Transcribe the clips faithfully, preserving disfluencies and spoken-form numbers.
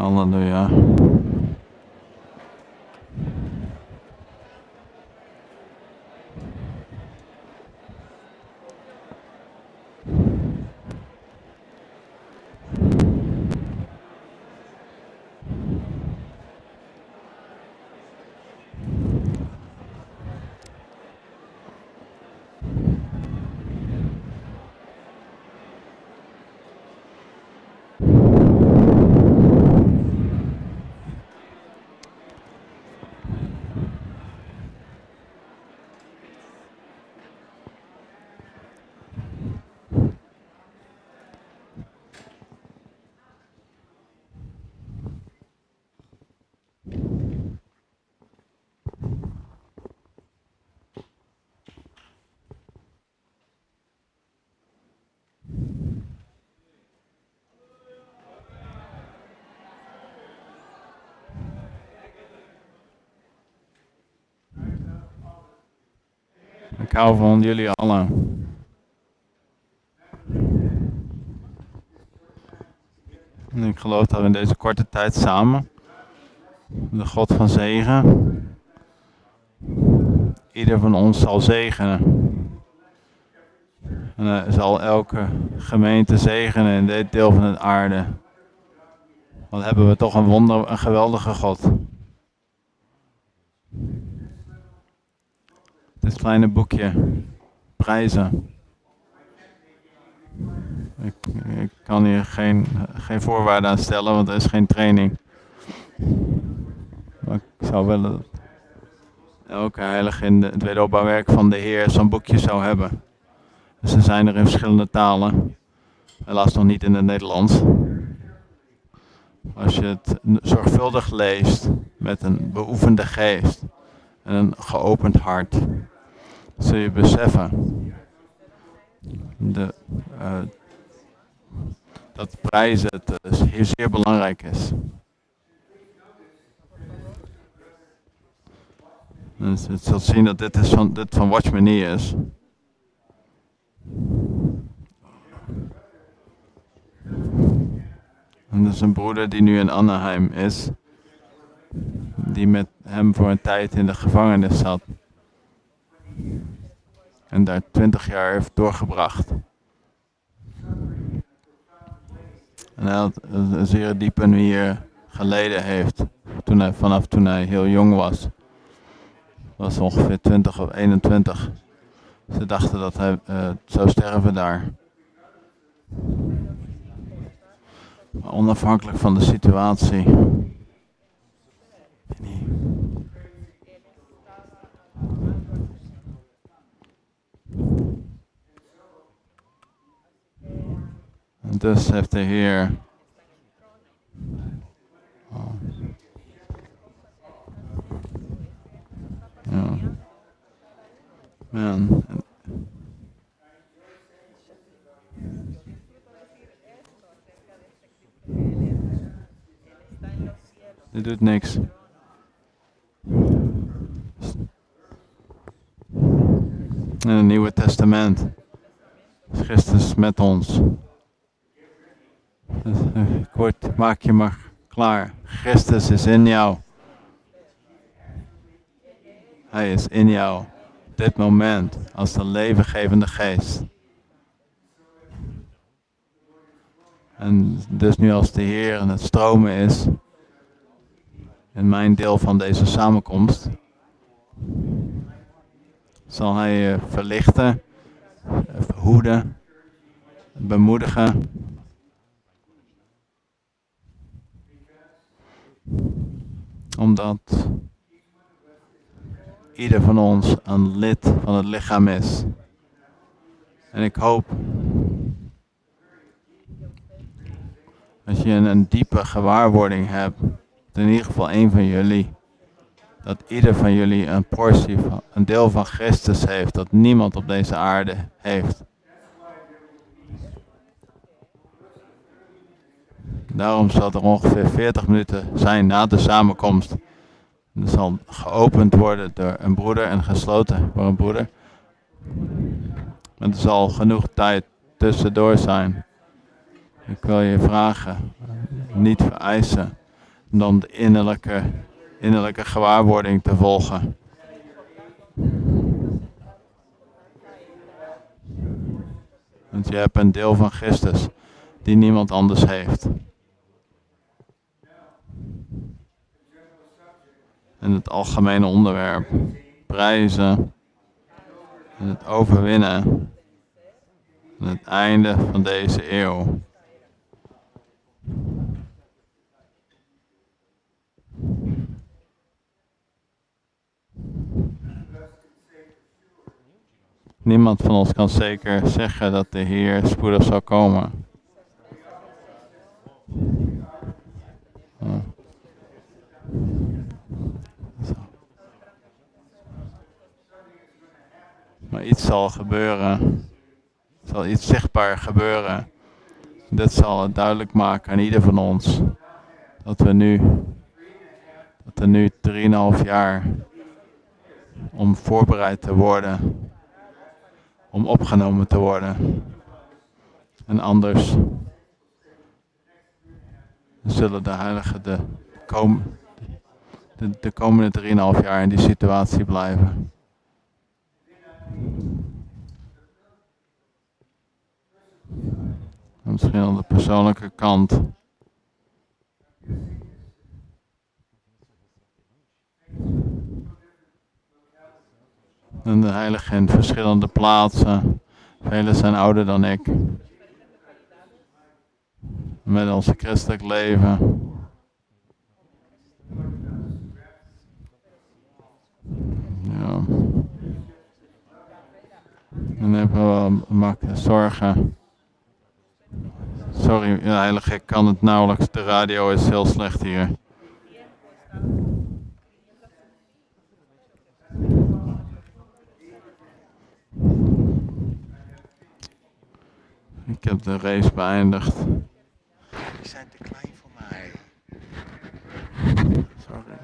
Halleluja. Ik hou van jullie allen. En ik geloof dat we in deze korte tijd samen de God van zegen ieder van ons zal zegenen. En hij zal elke gemeente zegenen in dit deel van de aarde. Want hebben we toch een wonder, een geweldige God. Dit kleine boekje, prijzen. Ik, ik kan hier geen, geen voorwaarden aan stellen, want er is geen training. Maar ik zou willen dat elke heilige in de, het wederopbouwwerk van de Heer zo'n boekje zou hebben. Dus ze zijn er in verschillende talen. Helaas nog niet in het Nederlands. Als je het zorgvuldig leest met een beoefende geest en een geopend hart, zul je beseffen de, uh, dat prijzen het hier zeer belangrijk is. Dus het zult zien dat dit, is van, dit van Watchman Nee is. En dat is een broeder die nu in Anaheim is, die met hem voor een tijd in de gevangenis zat. En daar twintig jaar heeft doorgebracht. En hij had een zeer diepe manier geleden heeft, toen hij, vanaf toen hij heel jong was. Was ongeveer twintig of eenentwintig. Ze dachten dat hij uh, zou sterven daar. Maar onafhankelijk van de situatie. En dus heeft de Heer oh. Ja. Man. Dit doet niks. In het Nieuwe Testament is Christus met ons. Dus, uh, kort, maak je maar klaar. Christus is in jou. Hij is in jou. Op dit moment als de levengevende geest. En dus nu als de Heer aan het stromen is in mijn deel van deze samenkomst, zal hij je verlichten, verhoeden, bemoedigen. Omdat ieder van ons een lid van het lichaam is. En ik hoop dat je een, een diepe gewaarwording hebt, in ieder geval één van jullie, dat ieder van jullie een portie, van, een deel van Christus heeft, dat niemand op deze aarde heeft. Daarom zal er ongeveer veertig minuten zijn na de samenkomst. Het zal geopend worden door een broeder en gesloten door een broeder. En er zal genoeg tijd tussendoor zijn. Ik wil je vragen, niet vereisen, dan de innerlijke, innerlijke gewaarwording te volgen. Want je hebt een deel van Christus die niemand anders heeft. En het algemene onderwerp, prijzen en het overwinnen aan het einde van deze eeuw. Niemand van ons kan zeker zeggen dat de Heer spoedig zal komen. Ja. Maar iets zal gebeuren. Er zal iets zichtbaar gebeuren. Dit zal het duidelijk maken aan ieder van ons. Dat we nu, dat er nu drieënhalf jaar om voorbereid te worden. Om opgenomen te worden. En anders zullen de heiligen de, kom, de, de komende drieënhalf jaar in die situatie blijven. En misschien aan de persoonlijke kant. En de heiligen in verschillende plaatsen. Velen zijn ouder dan ik. Met ons christelijk leven. Ja. En dan hebben we wel makkelijk zorgen. Sorry, ja, heilige, ik kan het nauwelijks. De radio is heel slecht hier. Ik heb de race beëindigd. Die zijn te klein voor mij. Sorry.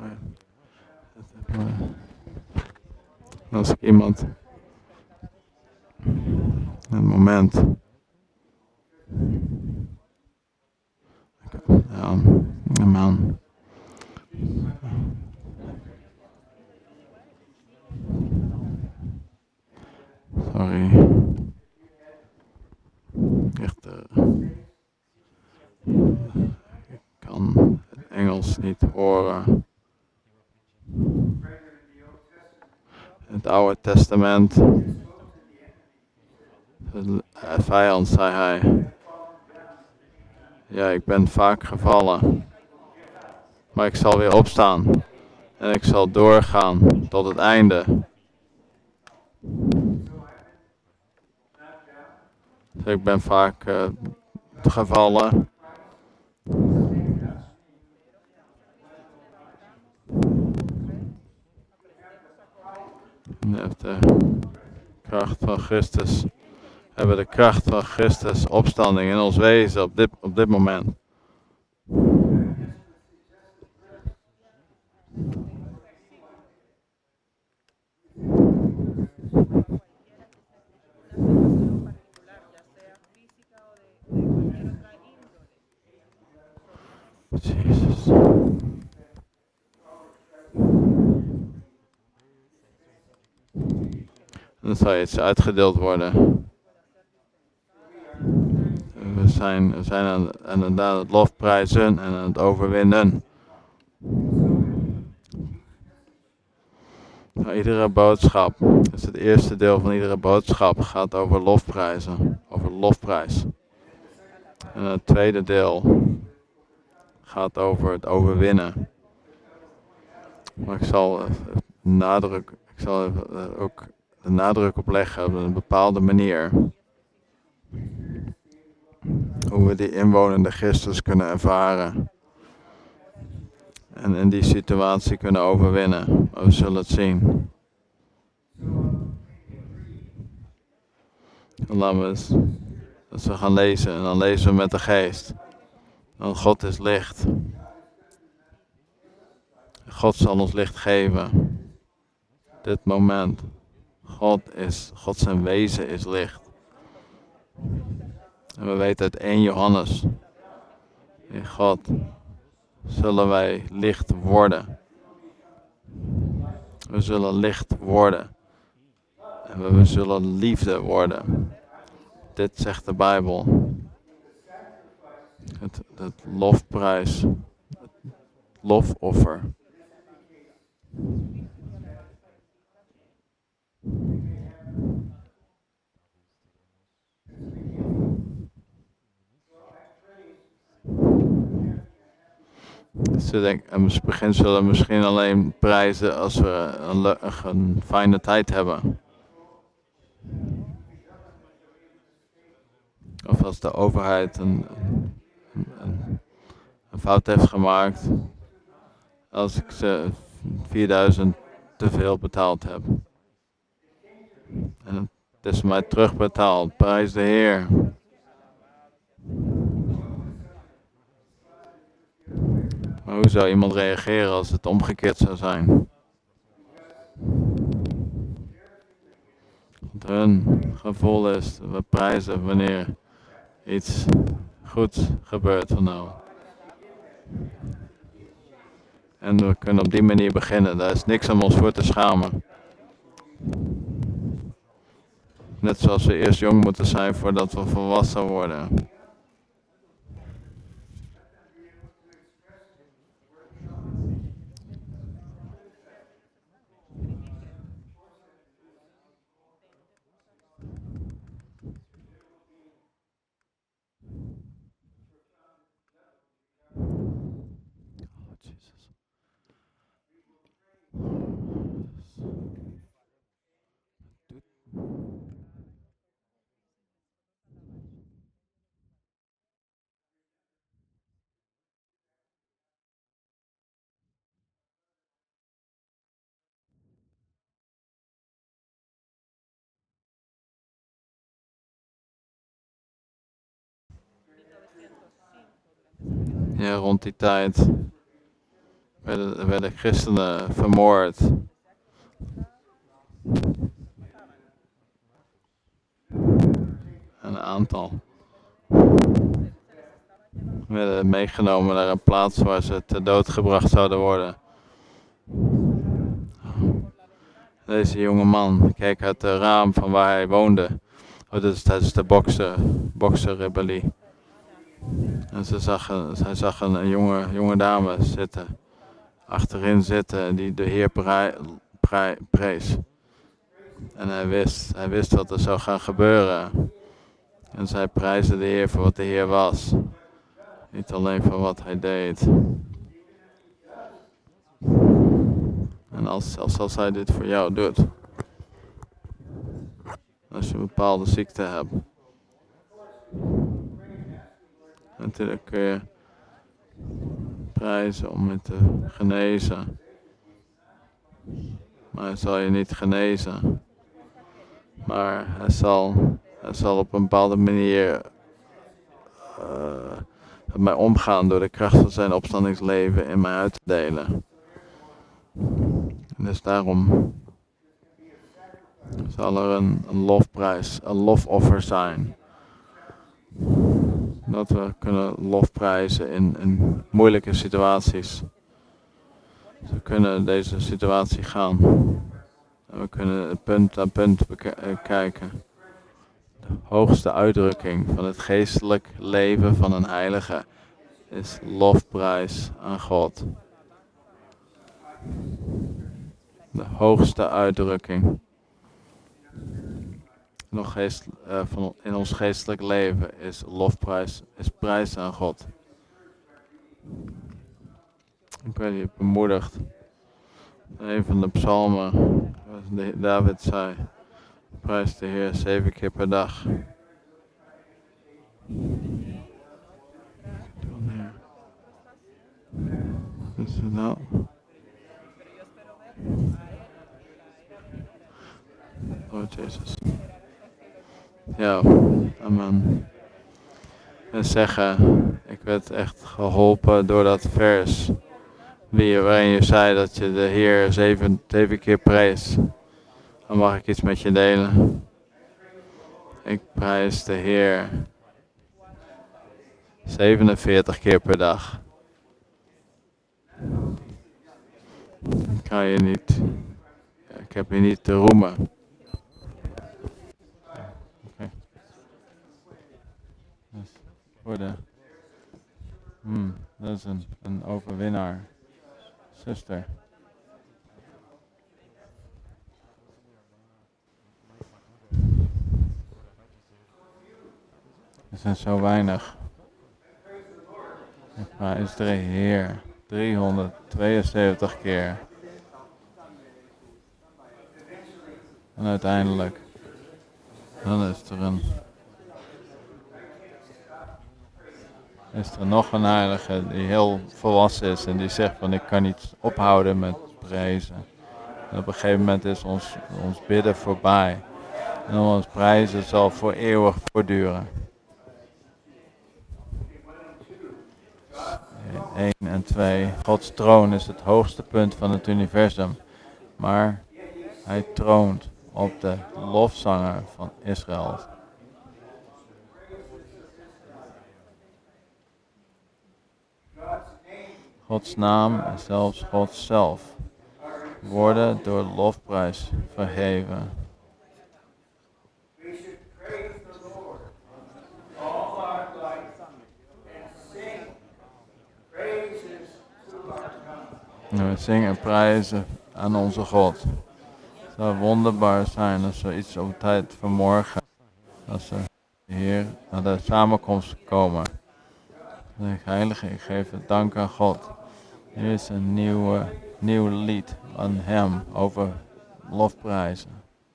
Als ik iemand... Een moment. Ja, een man. Sorry. Echt, uh, ik kan het Engels niet horen. Het Oude Testament. De vijand, zei hij. Ja, ik ben vaak gevallen. Maar ik zal weer opstaan. En ik zal doorgaan tot het einde. Dus ik ben vaak uh, gevallen. En heeft de kracht van Christus. Hebben de kracht van Christus opstanding in ons wezen op dit, op dit moment. Jezus. En dan zal iets uitgedeeld worden. We zijn, we zijn aan, aan, aan het lofprijzen en aan het overwinnen. Nou, iedere boodschap, dus het eerste deel van iedere boodschap gaat over lofprijzen, over lofprijs. En het tweede deel gaat over het overwinnen. Maar ik zal uh, nadruk, ik zal uh, ook de nadruk op leggen op een bepaalde manier. Hoe we die inwonende Christus kunnen ervaren. En in die situatie kunnen overwinnen. Maar we zullen het zien. En laten we eens, als we gaan lezen, en dan lezen we met de geest. Want God is licht. God zal ons licht geven. Dit moment. God is, God zijn wezen is licht. En we weten uit één Johannes. In God zullen wij licht worden. We zullen licht worden. En we, we zullen liefde worden. Dit zegt de Bijbel. Het, het lofprijs. Het lofoffer. Ze denken, in het begin zullen we misschien alleen prijzen als we een, een fijne tijd hebben. Of als de overheid een, een, een, een fout heeft gemaakt. Als ik ze vierduizend te veel betaald heb. En het is mij terugbetaald. Prijs de Heer. Maar hoe zou iemand reageren als het omgekeerd zou zijn? Want hun gevoel is, we prijzen wanneer iets goeds gebeurt van nou. En we kunnen op die manier beginnen. Daar is niks om ons voor te schamen. Net zoals we eerst jong moeten zijn voordat we volwassen worden. Ja, rond die tijd werden, werden christenen vermoord. Een aantal werden meegenomen naar een plaats waar ze ter dood gebracht zouden worden. Deze jonge man keek uit het raam van waar hij woonde. Oh, dat is tijdens de boksen, boksenrebellie. En ze zag, een, hij zag een, een jonge, jonge dame zitten, achterin zitten, die de Heer prei, prei, prees. En hij wist, hij wist wat er zou gaan gebeuren. En zij prijsde de Heer voor wat de Heer was. Niet alleen voor wat hij deed. En als, zelfs als hij dit voor jou doet. Als je een bepaalde ziekte hebt. Natuurlijk kun je prijzen om het te genezen. Maar hij zal je niet genezen. Maar hij zal, hij zal op een bepaalde manier uh, met mij omgaan door de kracht van zijn opstandingsleven in mij uit te delen. En dus daarom zal er een, een lofprijs, een lofoffer zijn. Dat we kunnen lofprijzen in, in moeilijke situaties. We kunnen deze situatie gaan. En we kunnen het punt aan punt bekijken. De hoogste uitdrukking van het geestelijk leven van een heilige is lofprijs aan God. De hoogste uitdrukking nog geest, uh, van, in ons geestelijk leven is lofprijs, is prijs aan God. Ik ben hier bemoedigd. Een van de psalmen, David zei, prijs de Heer zeven keer per dag. Wat is het nou? Oh Jezus. Ja, amen. En zeggen, ik werd echt geholpen door dat vers. Waarin je zei dat je de Heer zeven, zeven keer prijst. Dan mag ik iets met je delen. Ik prijs de Heer zevenenveertig keer per dag. ga je niet, ik heb je niet te roemen. Okay. Dus voor de, hmm, dat is een, een overwinnaar, zuster. Er zijn zo weinig. Ik prijs de Heer driehonderdtweeënzeventig keer. En uiteindelijk, dan is er een, is er nog een heilige die heel volwassen is en die zegt van ik kan niet ophouden met prijzen. En op een gegeven moment is ons, ons bidden voorbij. En ons prijzen zal voor eeuwig voortduren. één en twee. Gods troon is het hoogste punt van het universum. Maar hij troont op de lofzanger van Israël. Gods naam en zelfs God zelf worden door lofprijs verheven. En we zingen en prijzen aan onze God. Het zou wonderbaar zijn als we iets op tijd vanmorgen, als we hier naar de samenkomst komen. Dan zeg ik, Heilige, ik geef het dank aan God. Hier is een nieuwe, nieuw lied aan hem over lofprijzen.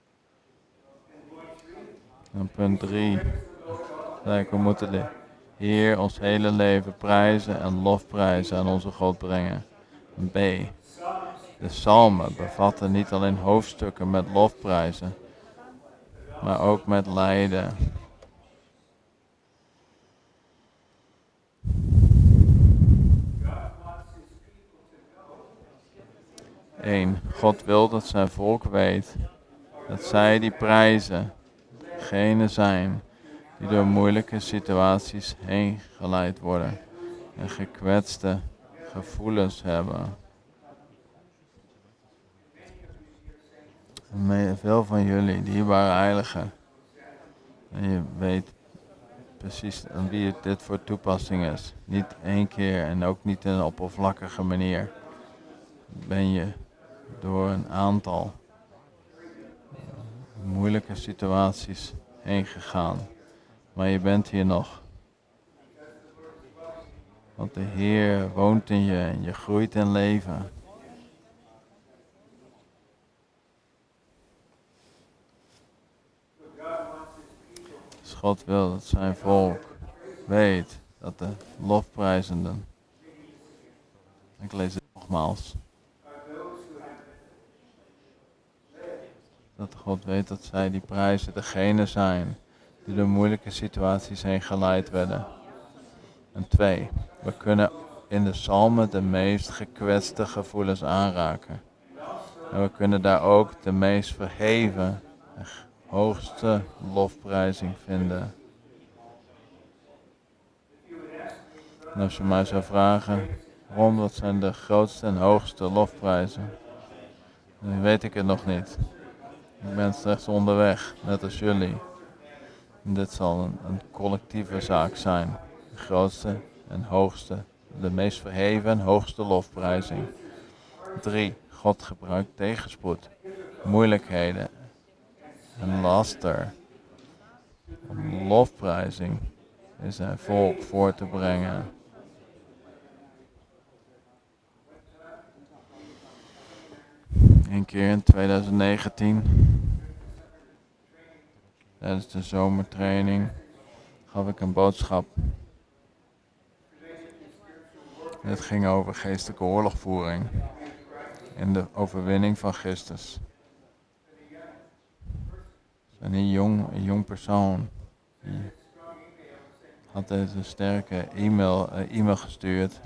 En punt drie. We moeten de Heer ons hele leven prijzen en lofprijzen aan onze God brengen. B. De psalmen bevatten niet alleen hoofdstukken met lofprijzen, maar ook met lijden. één. God wil dat zijn volk weet dat zij die prijzen degene zijn die door moeilijke situaties heen geleid worden en gekwetste gevoelens hebben. En veel van jullie, dierbare heiligen, en je weet precies aan wie dit voor toepassing is. Niet één keer en ook niet in een oppervlakkige manier. Ben je door een aantal moeilijke situaties heen gegaan. Maar je bent hier nog. Want de Heer woont in je en je groeit in leven. Dus God wil dat zijn volk weet dat de lofprijzenden. Ik lees het nogmaals. Dat God weet dat zij die prijzen degene zijn die door moeilijke situaties heen geleid werden. En twee, we kunnen in de psalmen de meest gekwetste gevoelens aanraken. En we kunnen daar ook de meest verheven en hoogste lofprijzing vinden. En als je mij zou vragen, Ron, wat zijn de grootste en hoogste lofprijzen? Dan weet ik het nog niet. Ik ben slechts onderweg, net als jullie. En dit zal een, een collectieve zaak zijn. De grootste en hoogste, de meest verheven en hoogste lofprijzing. Drie, God gebruikt tegenspoed, moeilijkheden en laster om lofprijzing in zijn volk voor te brengen. Een keer in twintig negentien, tijdens de zomertraining, gaf ik een boodschap. Het ging over geestelijke oorlogvoering en de overwinning van Christus. En een jong, een jong persoon die had deze sterke e-mail, uh, e-mail gestuurd.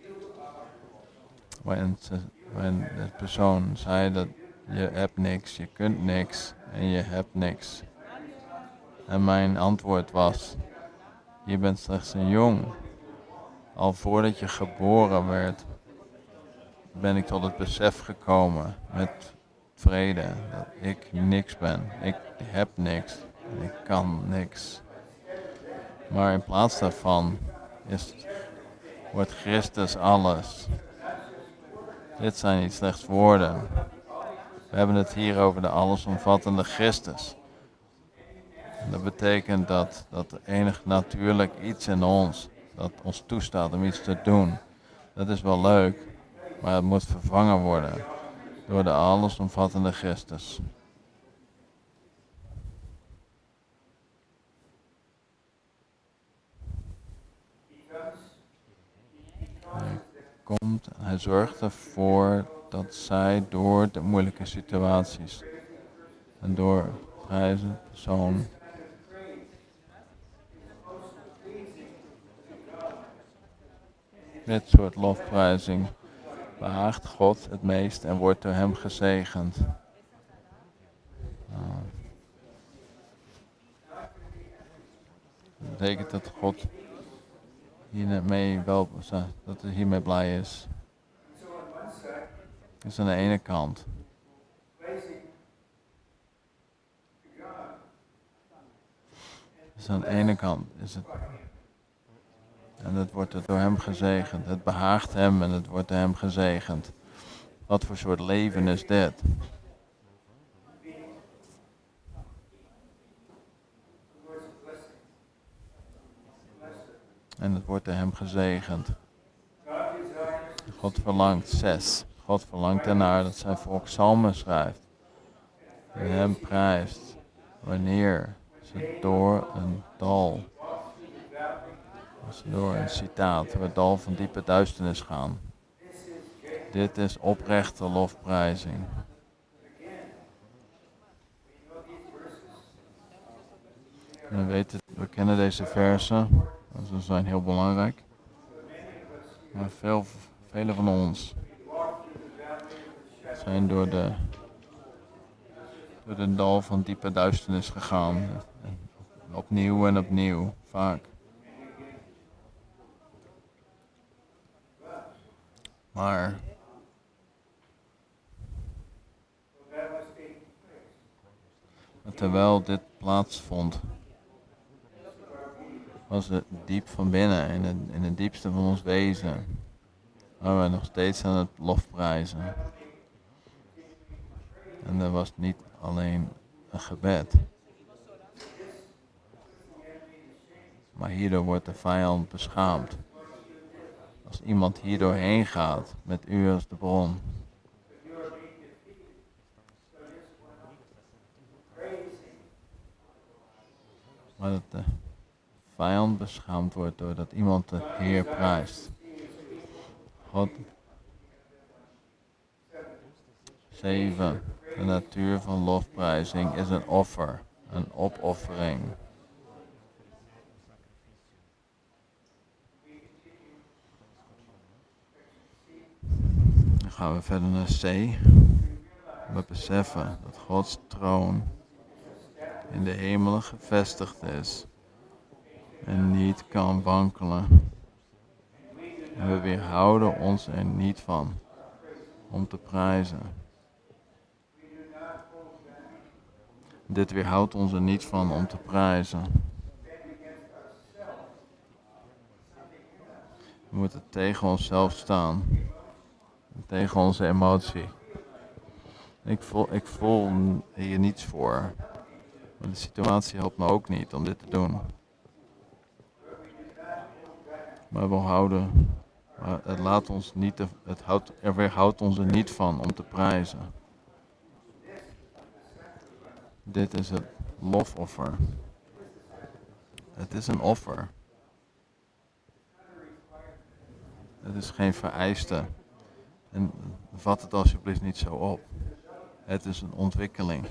Waarin, ze, waarin de persoon zei dat je hebt niks, je kunt niks en je hebt niks. En mijn antwoord was, je bent slechts een jong. Al voordat je geboren werd, ben ik tot het besef gekomen met vrede dat ik niks ben. Ik heb niks. En ik kan niks. Maar in plaats daarvan is, wordt Christus alles. Dit zijn niet slechts woorden. We hebben het hier over de allesomvattende Christus. En dat betekent dat, dat enig natuurlijk iets in ons, dat ons toestaat om iets te doen. Dat is wel leuk, maar het moet vervangen worden door de allesomvattende Christus. Hij komt en hij zorgt ervoor dat zij door de moeilijke situaties en door prijzen, persoon, dit soort lofprijzing behaagt God het meest en wordt door hem gezegend. Nou, dat betekent dat God hiermee wel, dat hij hiermee blij is. Dus aan de ene kant dus aan de ene kant is het en het wordt er door hem gezegend. Het behaagt hem en het wordt door hem gezegend. Wat voor soort leven is dit? En het wordt door hem gezegend. God verlangt, zes. God verlangt ernaar dat zijn volk psalmen schrijft. En hem prijst wanneer ze door een dal, als ze door een citaat, door het dal van diepe duisternis gaan. Dit is oprechte lofprijzing. En we, weten, we kennen deze versen, ze zijn heel belangrijk. Maar veel, velen van ons zijn door de, door de dal van diepe duisternis gegaan. En opnieuw en opnieuw, vaak. Maar terwijl dit plaatsvond, was het diep van binnen, in het, in het diepste van ons wezen, waren we nog steeds aan het lofprijzen. En er was niet alleen een gebed, maar hierdoor wordt de vijand beschaamd. Als iemand hier doorheen gaat, met u als de bron. Maar dat de vijand beschaamd wordt doordat iemand de Heer prijst. God. zeven. De natuur van lofprijzing is een offer, een opoffering. Dan gaan we verder naar C. We beseffen dat Gods troon in de hemelen gevestigd is en niet kan wankelen. En we weerhouden ons er niet van om te prijzen. Dit weerhoudt ons er niet van om te prijzen. We moeten tegen onszelf staan. Tegen onze emotie. Ik voel, ik voel hier niets voor. Maar de situatie helpt me ook niet om dit te doen. Maar we houden, maar het laat ons niet, te, het houdt, er weerhoudt ons er niet van om te prijzen. Dit is het lofoffer. Het is een offer. Het is geen vereiste. En vat het alsjeblieft niet zo op. Het is een ontwikkeling.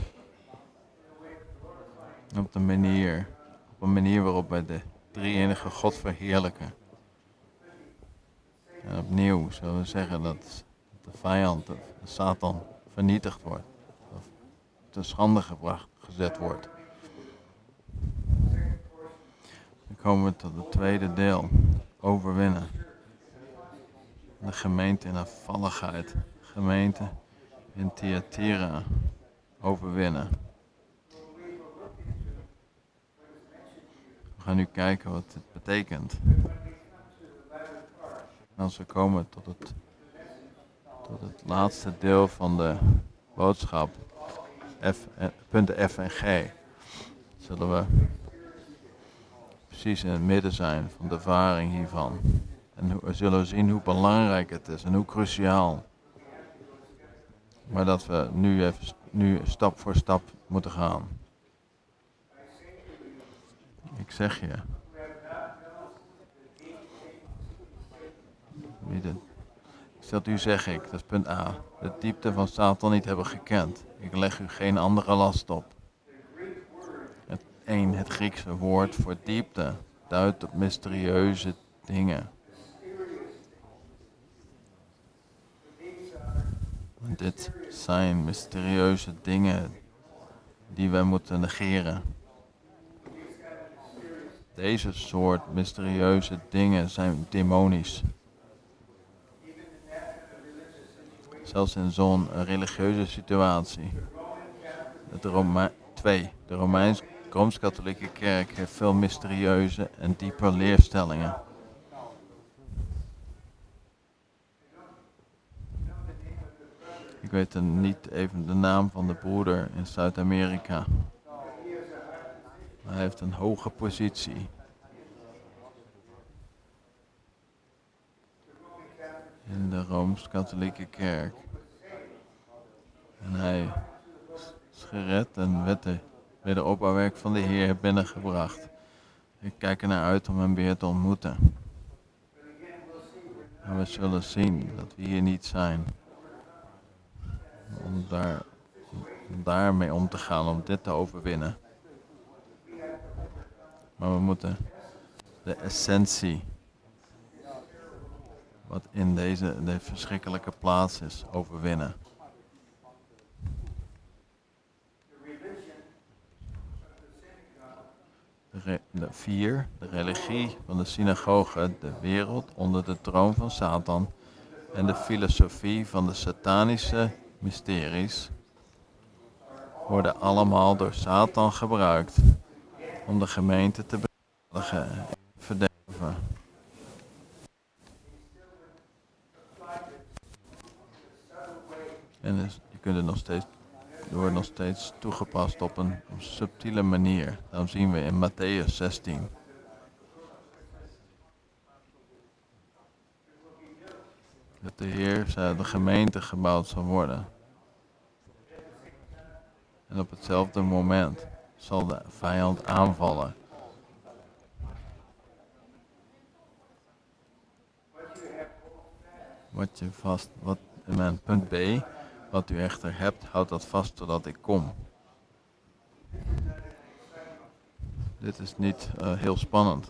Op de manier, op een manier waarop wij de drie-enige God verheerlijken. En opnieuw zullen we zeggen dat de vijand, de Satan, vernietigd wordt. Of te schande gebracht, gezet wordt. Dan komen we tot het tweede deel. Overwinnen. de gemeente in afvalligheid, gemeente in Thyatira overwinnen. We gaan nu kijken wat dit betekent. Als we komen tot het, tot het laatste deel van de boodschap, F, punten F en G, zullen we precies in het midden zijn van de ervaring hiervan. En we zullen zien hoe belangrijk het is en hoe cruciaal. Maar dat we nu even nu stap voor stap moeten gaan. Ik zeg je. Wie de, stel u zeg ik, dat is punt A. De diepte van Satan niet hebben gekend. Ik leg u geen andere last op. Het één, het Griekse woord voor diepte, duidt op mysterieuze dingen. Dit zijn mysterieuze dingen die wij moeten negeren. Deze soort mysterieuze dingen zijn demonisch. Zelfs in zo'n religieuze situatie. Het Rome- twee. De Romeins, Rooms-Katholieke Kerk heeft veel mysterieuze en diepe leerstellingen. Ik weet een, niet even de naam van de broeder in Zuid-Amerika. Hij heeft een hoge positie. In de Rooms-Katholieke Kerk. En hij is gered en werd de wederopbouwwerk van de Heer binnengebracht. Ik kijk er naar uit om hem weer te ontmoeten. En we zullen zien dat we hier niet zijn. Om, daar, om daarmee om te gaan, om dit te overwinnen. Maar we moeten de essentie, wat in deze de verschrikkelijke plaats is, overwinnen. De, re, de vier, de religie van de synagoge, de wereld onder de troon van Satan en de filosofie van de satanische mysteries worden allemaal door Satan gebruikt om de gemeente te beschadigen en verderven. En dus, je kunt het nog steeds, er wordt nog steeds toegepast op een, op een subtiele manier. Dan zien we in Matthäus zestien. Dat de Heer zei de gemeente gebouwd zal worden. En op hetzelfde moment zal de vijand aanvallen. Wat je vast, wat in mijn punt B, wat u echter hebt, houd dat vast totdat ik kom. Dit is niet uh, heel spannend.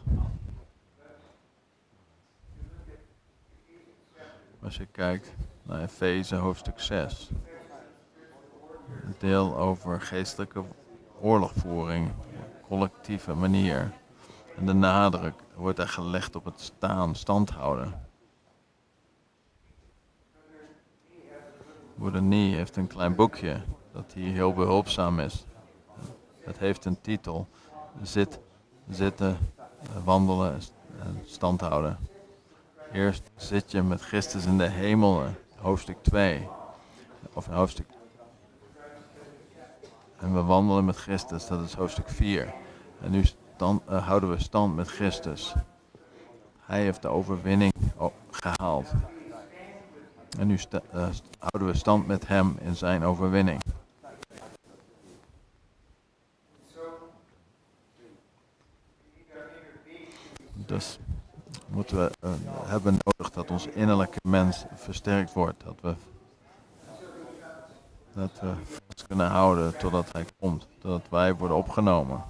Als je kijkt naar Efeze hoofdstuk zes. Het deel over geestelijke oorlogvoering, collectieve manier. En de nadruk wordt er gelegd op het staan, stand houden. Broeder Nie heeft een klein boekje dat hier heel behulpzaam is. Het heeft een titel, Zit, zitten, wandelen en stand houden. Eerst zit je met Christus in de hemelen, hoofdstuk twee. Of hoofdstuk. En we wandelen met Christus, dat is hoofdstuk vier. En nu stand, uh, houden we stand met Christus. Hij heeft de overwinning gehaald. En nu sta, uh, houden we stand met hem in zijn overwinning. Dus moeten we uh, hebben nodig dat ons innerlijke mens versterkt wordt. Dat we, dat we vast kunnen houden totdat hij komt. Totdat wij worden opgenomen.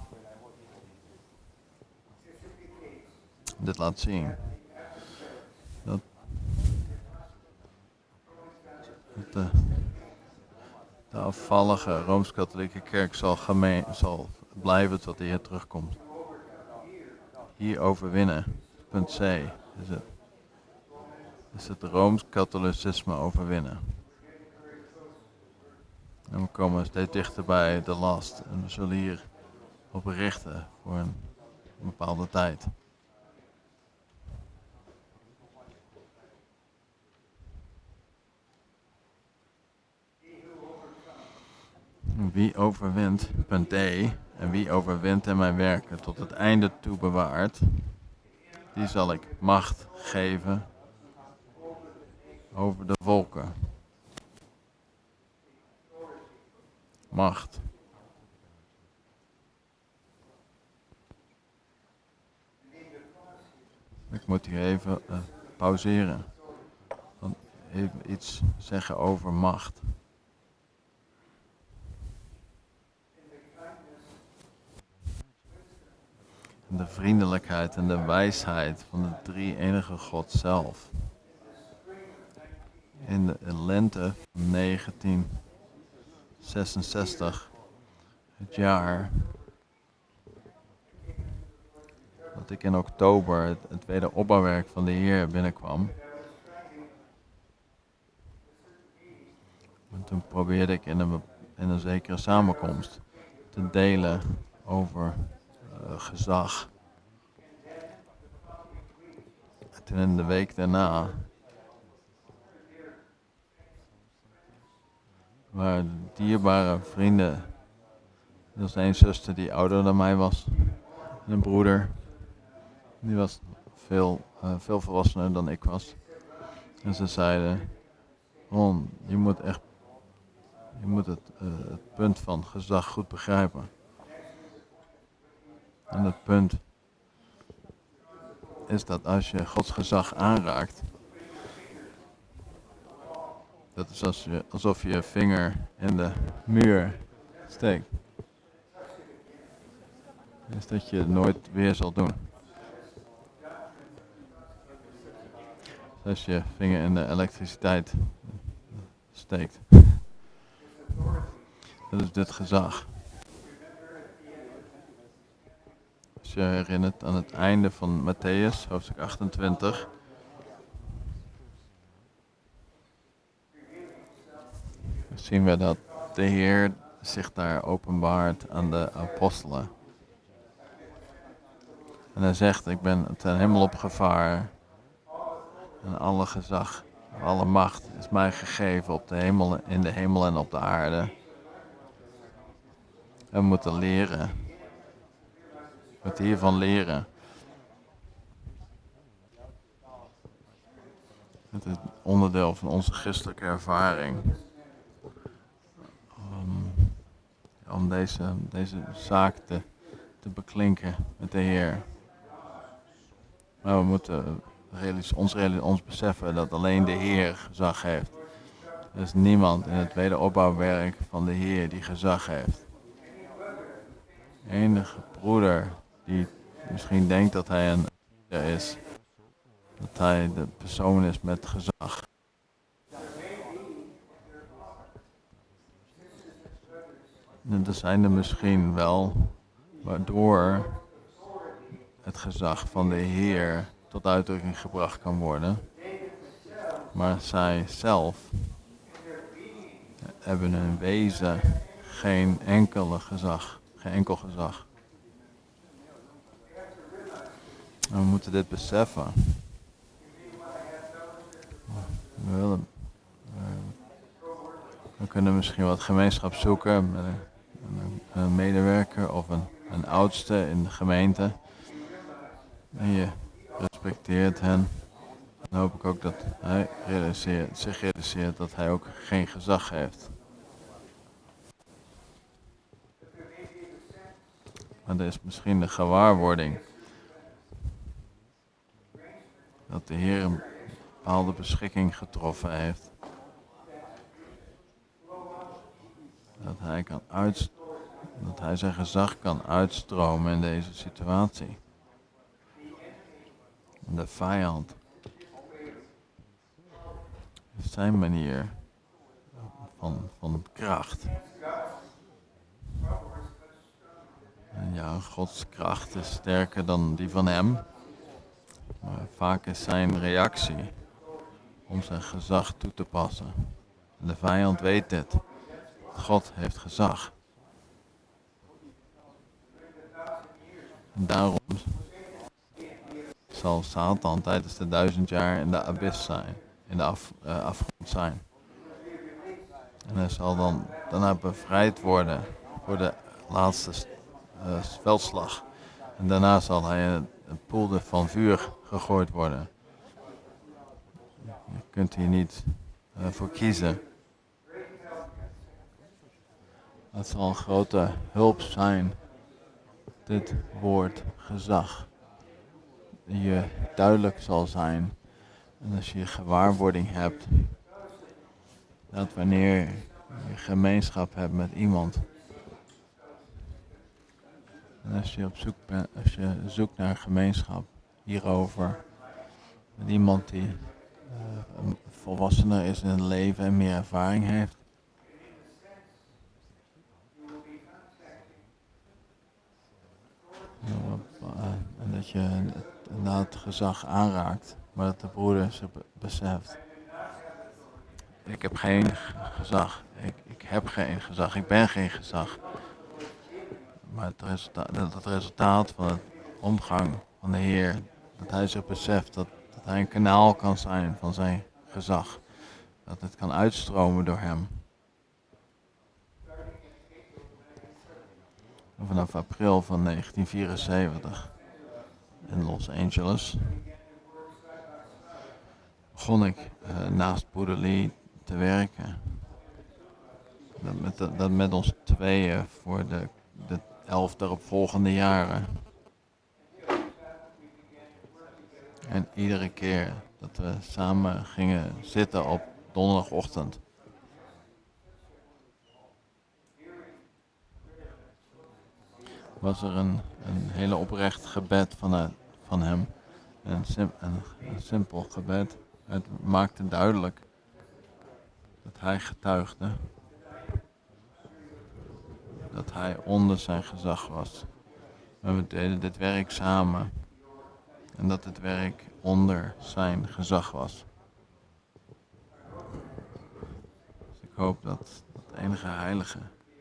Dit laat zien. Dat de, de afvallige Rooms-Katholieke Kerk zal, gemeen, zal blijven tot de Heer terugkomt. Hier overwinnen. Punt C is het. is het Rooms-Katholicisme overwinnen. En we komen steeds dichter bij de last en we zullen hier op richten voor een, een bepaalde tijd. Wie overwint, punt D, en wie overwint in mijn werken tot het einde toe bewaart, die zal ik macht geven over de volken. Macht. Ik moet hier even uh, pauzeren. Want even iets zeggen over macht. De vriendelijkheid en de wijsheid van de drie-enige God zelf. In de lente van negentien zesenzestig, het jaar dat ik in oktober het, het tweede opbouwwerk van de Heer binnenkwam. En toen probeerde ik in een, in een zekere samenkomst te delen over uh, gezag. En toen in de week daarna waren dierbare vrienden. Er was een zuster die ouder dan mij was. En een broeder. Die was veel, uh, veel volwassener dan ik was. En ze zeiden, Ron, je moet echt, je moet het, uh, het punt van gezag goed begrijpen. En dat punt is dat als je Gods gezag aanraakt, dat is als je, alsof je je vinger in de muur steekt. Is dat je het nooit weer zal doen. Dus als je vinger in de elektriciteit steekt. Dat is dit gezag. Als je herinnert aan het einde van Matthäus, hoofdstuk achtentwintig. Zien we dat de Heer zich daar openbaart aan de apostelen. En hij zegt, ik ben ten hemel op gevaar. En alle gezag, alle macht is mij gegeven op de hemel, in de hemel en op de aarde. En we moeten leren. We moeten hiervan leren. Het is onderdeel van onze christelijke ervaring. Um, om deze, deze zaak te, te beklinken met de Heer. Maar we moeten realis, ons, realis, ons beseffen dat alleen de Heer gezag heeft. Er is niemand in het tweede opbouwwerk van de Heer die gezag heeft. De enige broeder die misschien denkt dat hij een leider is, dat hij de persoon is met gezag. En er zijn er misschien wel, waardoor het gezag van de Heer tot uitdrukking gebracht kan worden. Maar zij zelf hebben in hun wezen geen enkele gezag, geen enkel gezag. En we moeten dit beseffen. We, willen, we kunnen misschien wat gemeenschap zoeken met een, een, een medewerker of een, een oudste in de gemeente. En je respecteert hen. Dan hoop ik ook dat hij realiseert, zich realiseert dat hij ook geen gezag heeft. Maar er is misschien de gewaarwording dat de Heer een bepaalde beschikking getroffen heeft. Dat hij, kan uitst- dat hij zijn gezag kan uitstromen in deze situatie. De vijand heeft zijn manier van, van kracht. En ja, Gods kracht is sterker dan die van hem. Maar vaak is zijn reactie om zijn gezag toe te passen. En de vijand weet dit. God heeft gezag. En daarom zal Satan tijdens de duizend jaar in de abyss zijn, in de af, uh, afgrond zijn. En hij zal dan daarna bevrijd worden voor de laatste uh, veldslag. En daarna zal hij in een, een poel van vuur gegooid worden. Je kunt hier niet uh, voor kiezen. Het zal een grote hulp zijn, dit woord gezag. Die je duidelijk zal zijn. En als je gewaarwording hebt, dat wanneer je gemeenschap hebt met iemand. En als je op zoek bent, als je zoekt naar gemeenschap hierover, met iemand die uh, volwassener is in het leven en meer ervaring heeft. En dat je inderdaad het gezag aanraakt, maar dat de broeder ze beseft. Ik heb geen gezag. Ik, ik heb geen gezag. Ik ben geen gezag. Maar het resultaat, het resultaat van het omgang van de Heer, dat hij zich beseft dat, dat hij een kanaal kan zijn van zijn gezag. Dat het kan uitstromen door hem. En vanaf april van negentien vierenzeventig in Los Angeles begon ik uh, naast broeder Lee te werken. Dat met, de, dat met ons tweeën voor de, de elf daaropvolgende jaren. En iedere keer dat we samen gingen zitten op donderdagochtend. Was er een, een hele oprecht gebed vanuit, van hem. Een, sim, een, een simpel gebed. Het maakte duidelijk dat hij getuigde. Dat hij onder zijn gezag was. En we deden dit werk samen. En dat het werk onder zijn gezag was. Dus ik hoop dat het enige heilige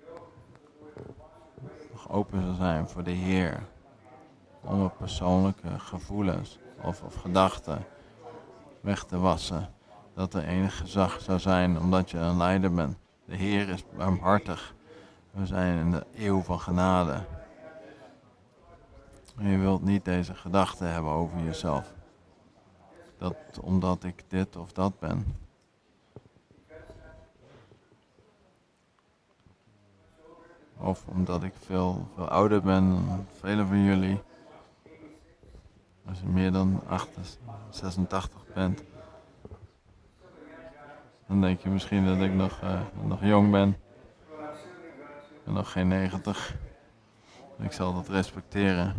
nog open zal zijn voor de Heer. Om er persoonlijke gevoelens of, of gedachten weg te wassen. Dat er enig gezag zou zijn omdat je een leider bent. De Heer is barmhartig. We zijn in de eeuw van genade. En je wilt niet deze gedachten hebben over jezelf. Dat omdat ik dit of dat ben. Of omdat ik veel, veel ouder ben dan velen van jullie. Als je meer dan zesentachtig bent. Dan denk je misschien dat ik nog, uh, nog jong ben. En nog geen negentig. Ik zal dat respecteren.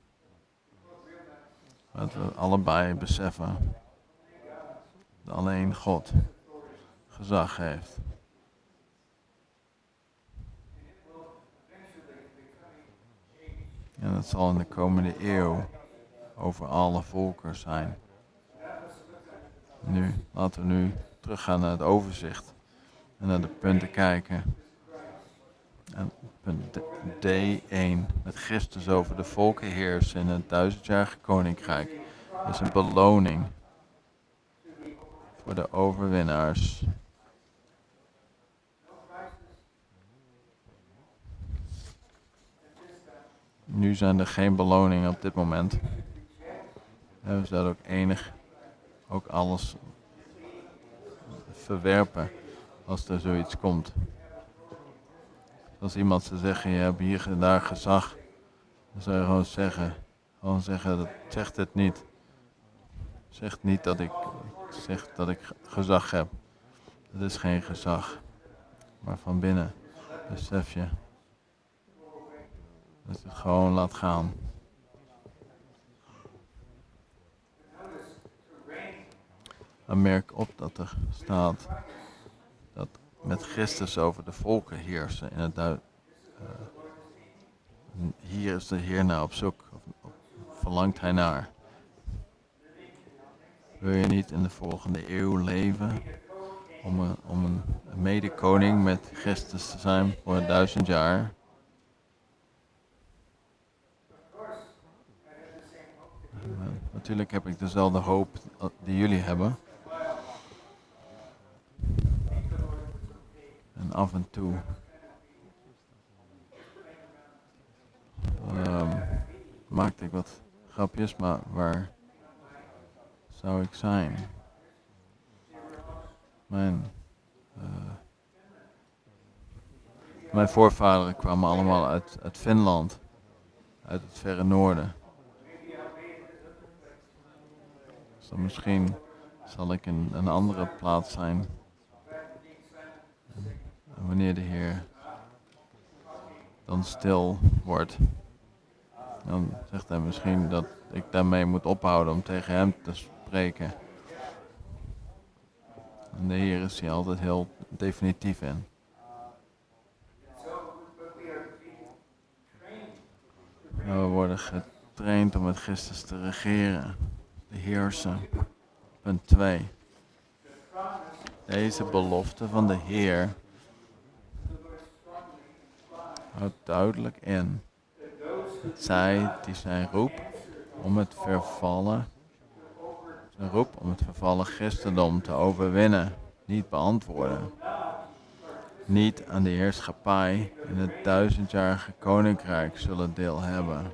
Dat we allebei beseffen dat alleen God gezag heeft. En dat zal in de komende eeuw over alle volken zijn. Nu, laten we nu teruggaan naar het overzicht. En naar de punten kijken. En punt D één. Met Christus over de volken heersen in het duizendjarige koninkrijk. Dat is een beloning. Voor de overwinnaars. Nu zijn er geen beloningen op dit moment. En we zullen ook enig, ook alles verwerpen als er zoiets komt. Als iemand zou zeggen, je hebt hier en daar gezag, dan zou je gewoon zeggen, gewoon zeggen, dat zegt het niet. Zegt niet dat ik, zeg dat ik gezag heb. Dat is geen gezag. Maar van binnen besef je dat je het gewoon laat gaan. En merk op dat er staat dat met Christus over de volken heersen in het Duits. Uh, hier is de Heer naar op zoek, of, of verlangt hij naar. Wil je niet in de volgende eeuw leven om een, om een mede-koning met Christus te zijn voor duizend jaar? En, natuurlijk heb ik dezelfde hoop die jullie hebben. En af en toe um, maakte ik wat grapjes, maar waar zou ik zijn? Mijn, uh, mijn voorvaderen kwamen allemaal uit, uit Finland, uit het verre noorden. Dus dan misschien zal ik in een andere plaats zijn. En wanneer de Heer dan stil wordt, dan zegt hij misschien dat ik daarmee moet ophouden om tegen hem te spreken. En de Heer is hier altijd heel definitief in. Nou, we worden getraind om met Christus te regeren, te heersen. Punt twee. Deze belofte van de Heer houdt duidelijk in dat zij die zijn roep om het vervallen, zijn roep om het vervallen christendom te overwinnen, niet beantwoorden. Niet aan de heerschappij in het duizendjarige koninkrijk zullen deel hebben.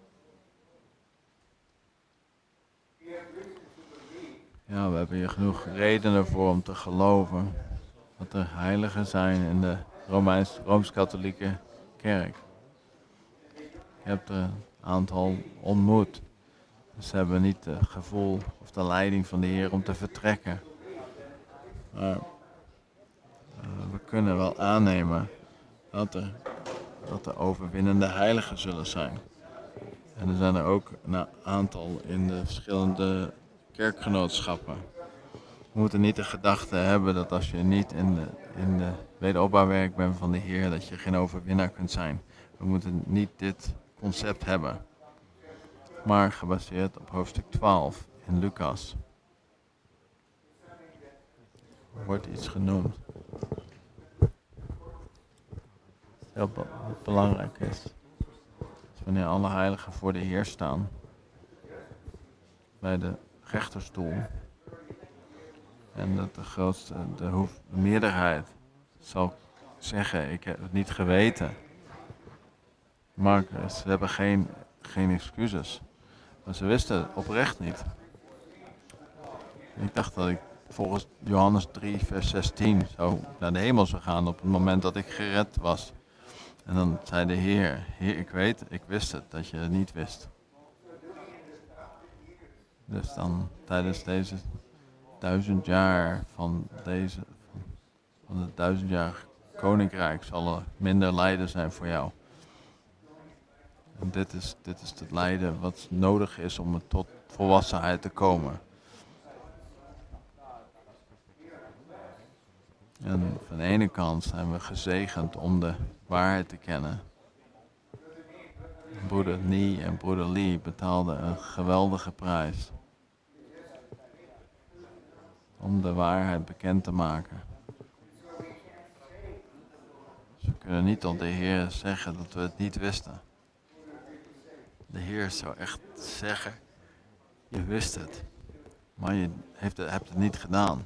Ja, we hebben hier genoeg redenen voor om te geloven dat er heiligen zijn in de Romeins, Rooms-Katholieke kerk. Je hebt er een aantal ontmoet. Ze hebben niet het gevoel of de leiding van de Heer om te vertrekken. Maar uh, we kunnen wel aannemen dat er, dat er overwinnende heiligen zullen zijn. En er zijn er ook een aantal in de verschillende kerkgenootschappen. We moeten niet de gedachte hebben dat als je niet in de, in de wederopbouwwerk bent van de Heer, dat je geen overwinnaar kunt zijn. We moeten niet dit concept hebben. Maar gebaseerd op hoofdstuk twaalf in Lucas wordt iets genoemd. Heel be- belangrijk is. Dus wanneer alle heiligen voor de Heer staan, bij de rechterstoel, en dat de grootste, de, hoef, de meerderheid zal zeggen, ik heb het niet geweten. Maar ze hebben geen, geen excuses. Maar ze wisten het oprecht niet. Ik dacht dat ik volgens Johannes drie vers zestien zou naar de hemel zou gaan op het moment dat ik gered was. En dan zei de Heer, Heer, ik weet, ik wist het, dat je het niet wist. Dus dan tijdens deze duizend jaar van deze, van het duizendjarig koninkrijk zal er minder lijden zijn voor jou. En dit is, dit is het lijden wat nodig is om tot volwassenheid te komen. En van de ene kant zijn we gezegend om de waarheid te kennen. Broeder Nee en broeder Lee betaalden een geweldige prijs om de waarheid bekend te maken. Dus we kunnen niet tot de Heer zeggen dat we het niet wisten. De Heer zou echt zeggen, je wist het, maar je heeft het, hebt het niet gedaan.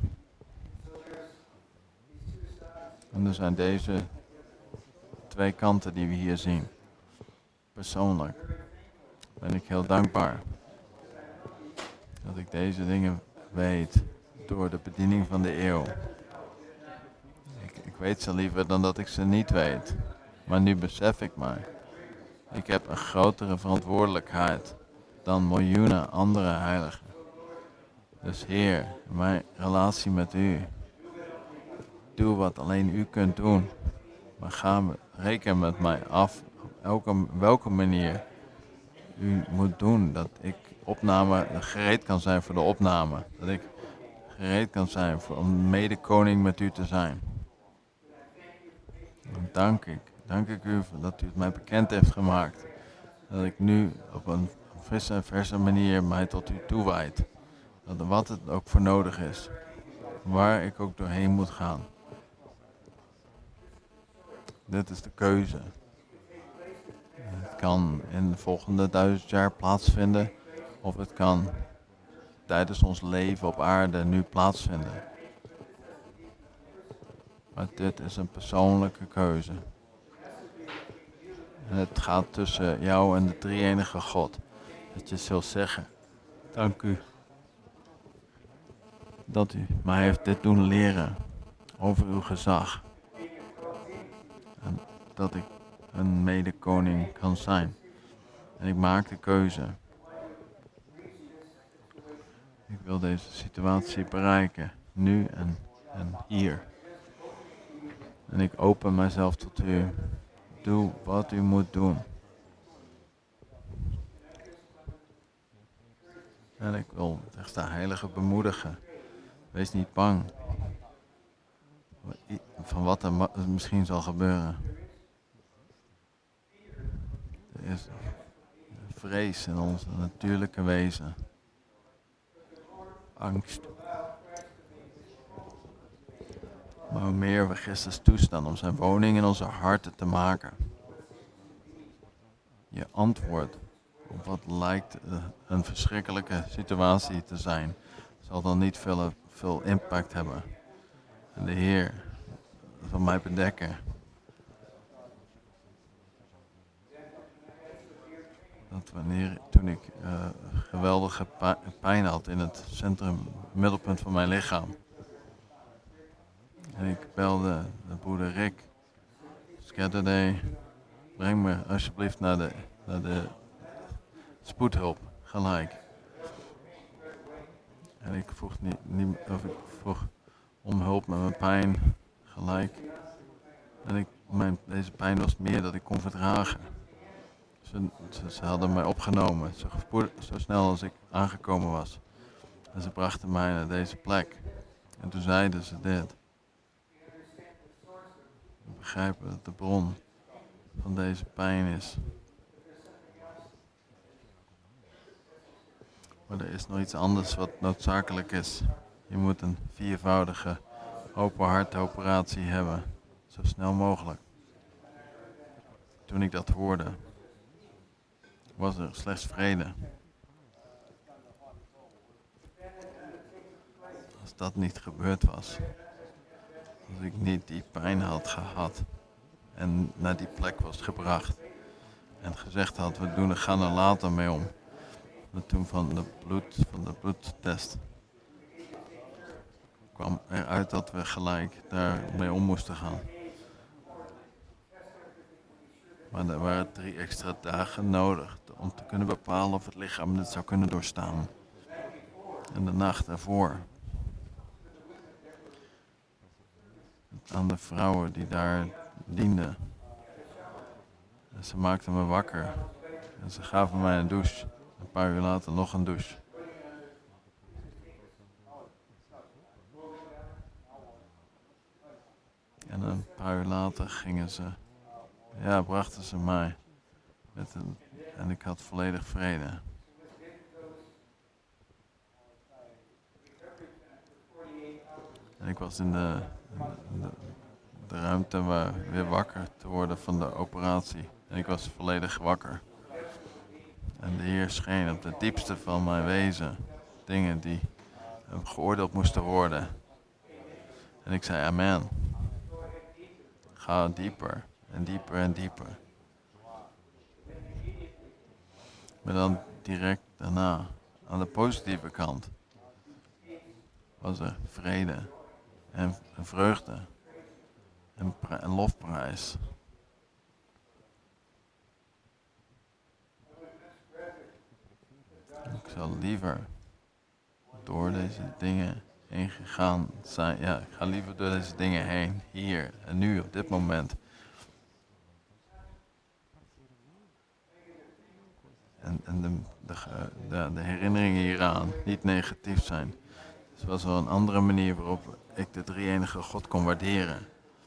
En er zijn deze twee kanten die we hier zien. Persoonlijk ben ik heel dankbaar dat ik deze dingen weet door de bediening van de eeuw. Ik, ik weet ze liever dan dat ik ze niet weet. Maar nu besef ik maar, ik heb een grotere verantwoordelijkheid dan miljoenen andere heiligen. Dus Heer, mijn relatie met U, doe wat alleen U kunt doen. Maar ga reken met mij af op elke, welke manier U moet doen dat ik opname gereed kan zijn voor de opname. Dat ik gereed kan zijn voor, om mede-koning met U te zijn. Dan dank ik, dank ik U dat U het mij bekend heeft gemaakt. Dat ik nu op een frisse en verse manier mij tot U toewijd. Dat wat het ook voor nodig is. Waar ik ook doorheen moet gaan. Dit is de keuze. Het kan in de volgende duizend jaar plaatsvinden. Of het kan tijdens ons leven op aarde nu plaatsvinden. Maar dit is een persoonlijke keuze. En het gaat tussen jou en de drie-enige God. Dat je zult zeggen, dank u. Dat u mij heeft dit doen leren over uw gezag. En dat ik een medekoning kan zijn. En ik maak de keuze. Ik wil deze situatie bereiken. Nu en, en hier. En ik open mijzelf tot u. Doe wat u moet doen. En ik wil echt de heilige bemoedigen. Wees niet bang. Van wat er ma- misschien zal gebeuren. Er is vrees in ons natuurlijke wezen. Angst. Maar hoe meer we Christus toestaan om zijn woning in onze harten te maken. Je antwoord op wat lijkt een verschrikkelijke situatie te zijn, zal dan niet veel, veel impact hebben. En de Heer zal mij bedekken. Dat wanneer, toen ik uh, geweldige pijn had in het centrum, middelpunt van mijn lichaam. En ik belde de broeder Rick. Scatterday, breng me alsjeblieft naar de, naar de spoedhulp, gelijk. En ik vroeg, niet, niet, of ik vroeg om hulp met mijn pijn, gelijk. En ik, mijn, deze pijn was meer dan ik kon verdragen. Ze, ze, ze hadden mij opgenomen, zo, gespoed, zo snel als ik aangekomen was. En ze brachten mij naar deze plek. En toen zeiden ze dit. We begrijpen dat de bron van deze pijn is. Maar er is nog iets anders wat noodzakelijk is. Je moet een viervoudige open hartoperatie hebben. Zo snel mogelijk. Toen ik dat hoorde, was er slechts vrede. Als dat niet gebeurd was. Als ik niet die pijn had gehad. En naar die plek was gebracht. En gezegd had, we doen er, gaan er later mee om. Maar toen van de, bloed, van de bloedtest kwam eruit dat we gelijk daarmee om moesten gaan. Maar er waren drie extra dagen nodig om te kunnen bepalen of het lichaam dit zou kunnen doorstaan. En de nacht ervoor. Aan de vrouwen die daar dienden. En ze maakten me wakker. En ze gaven mij een douche. Een paar uur later nog een douche. En een paar uur later gingen ze, ja, brachten ze mij. Met een, en ik had volledig vrede. En ik was in de, in de, de ruimte waar weer wakker te worden van de operatie. En ik was volledig wakker. En de Heer scheen op het diepste van mijn wezen. Dingen die geoordeeld moesten worden. En ik zei amen. Ga dieper en dieper en dieper. Maar dan direct daarna, aan de positieve kant, was er vrede en, en vreugde en, en lofprijs. Ik zal liever door deze dingen heen gegaan zijn. Ja, ik ga liever door deze dingen heen, hier en nu, op dit moment. En, en de, de, de, de herinneringen hieraan niet negatief zijn. Dus het was wel een andere manier waarop ik de drie-enige God kon waarderen.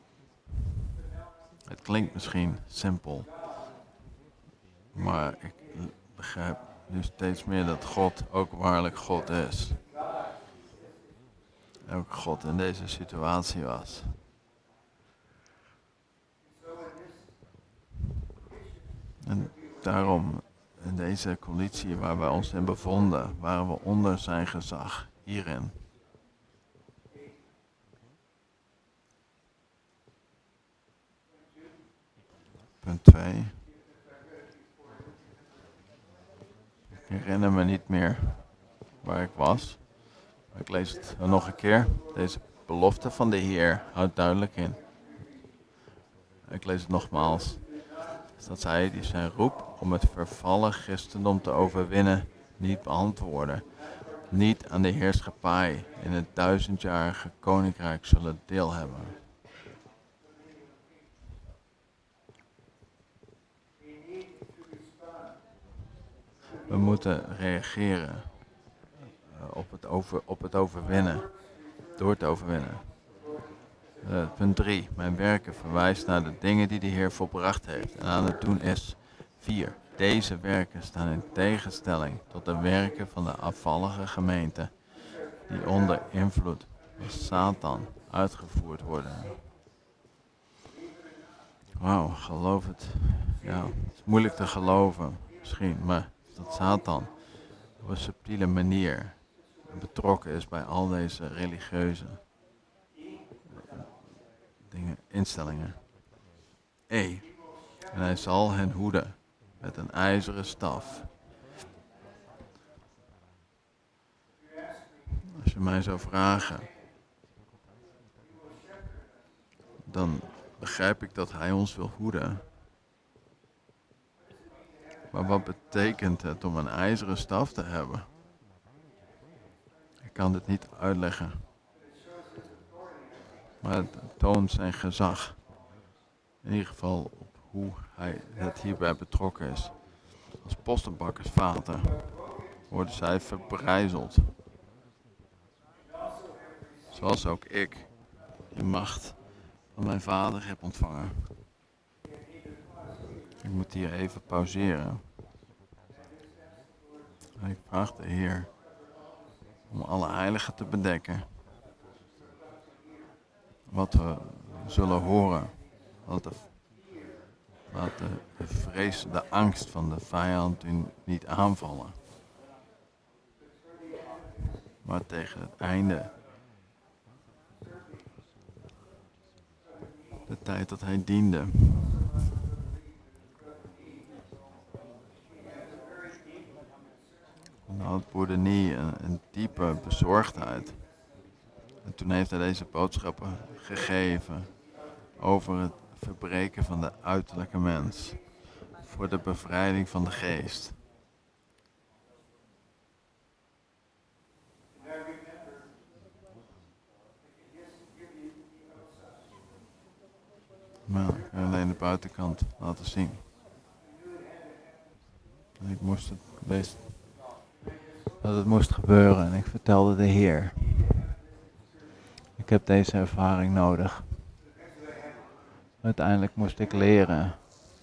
Het klinkt misschien simpel, maar ik begrijp nu steeds meer dat God ook waarlijk God is. Ook God in deze situatie was. En daarom, in deze conditie waar wij ons in bevonden, waren we onder zijn gezag hierin. Punt twee. Ik herinner me niet meer waar ik was. Ik lees het nog een keer. Deze belofte van de Heer houdt duidelijk in. Ik lees het nogmaals. Dat hij die zijn roep om het vervallen christendom te overwinnen niet beantwoorden. Niet aan de heerschappij in het duizendjarige koninkrijk zullen deel hebben. We moeten reageren uh, op, het over, op het overwinnen, door te overwinnen. Uh, punt drie. Mijn werken verwijst naar de dingen die de Heer volbracht heeft en aan het doen is. vier. Deze werken staan in tegenstelling tot de werken van de afvallige gemeente, die onder invloed van Satan uitgevoerd worden. Wauw, geloof het. Ja, het is moeilijk te geloven, misschien, maar dat Satan op een subtiele manier betrokken is bij al deze religieuze dingen, instellingen. E. En hij zal hen hoeden met een ijzeren staf. Als je mij zou vragen, dan begrijp ik dat hij ons wil hoeden. Maar wat betekent het om een ijzeren staf te hebben? Ik kan dit niet uitleggen. Maar het toont zijn gezag. In ieder geval op hoe hij het hierbij betrokken is. Als postenbakkersvaten worden zij verbrijzeld. Zoals ook ik de macht van mijn vader heb ontvangen. Ik moet hier even pauzeren. En ik vraag de Heer om alle heiligen te bedekken. Wat we zullen horen. Wat de, laat de, de vrees, de angst van de vijand u niet aanvallen. Maar tegen het einde, de tijd dat hij diende, dan had Bourdonnais een, een diepe bezorgdheid. En toen heeft hij deze boodschappen gegeven over het verbreken van de uiterlijke mens, voor de bevrijding van de geest. Nou, ik kan alleen de buitenkant laten zien. En ik moest het best, dat het moest gebeuren en ik vertelde de Heer. Ik heb deze ervaring nodig. Uiteindelijk moest ik leren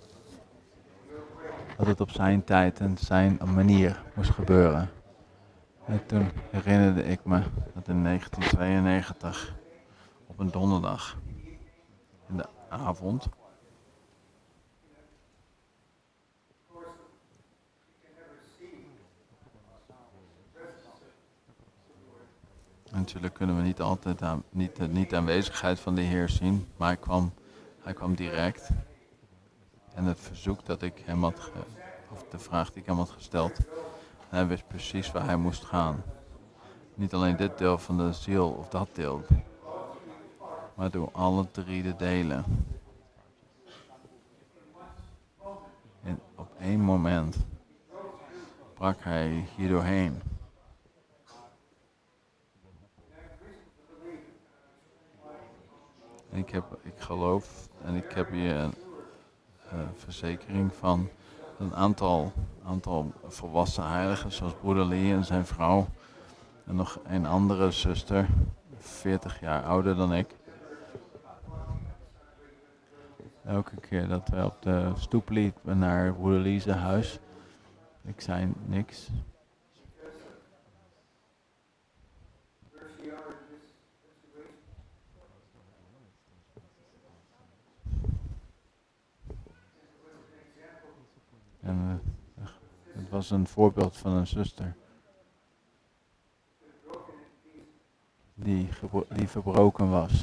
dat het op zijn tijd en zijn manier moest gebeuren. En toen herinnerde ik me dat in negentien tweeënnegentig, op een donderdag, in de avond, en natuurlijk kunnen we niet altijd aan, niet, de niet aanwezigheid van de Heer zien, maar hij kwam, hij kwam direct. En het verzoek dat ik hem had, ge, of de vraag die ik hem had gesteld, hij wist precies waar hij moest gaan. Niet alleen dit deel van de ziel of dat deel, maar door alle drie de delen. En op één moment brak hij hier doorheen. En ik, heb, ik geloof en ik heb hier een uh, verzekering van een aantal, aantal volwassen heiligen, zoals broeder Lee en zijn vrouw. En nog een andere zuster, veertig jaar ouder dan ik. Elke keer dat we op de stoep liepen naar broeder Lee's huis, ik zei niks. En uh, het was een voorbeeld van een zuster die, gebro- die verbroken was.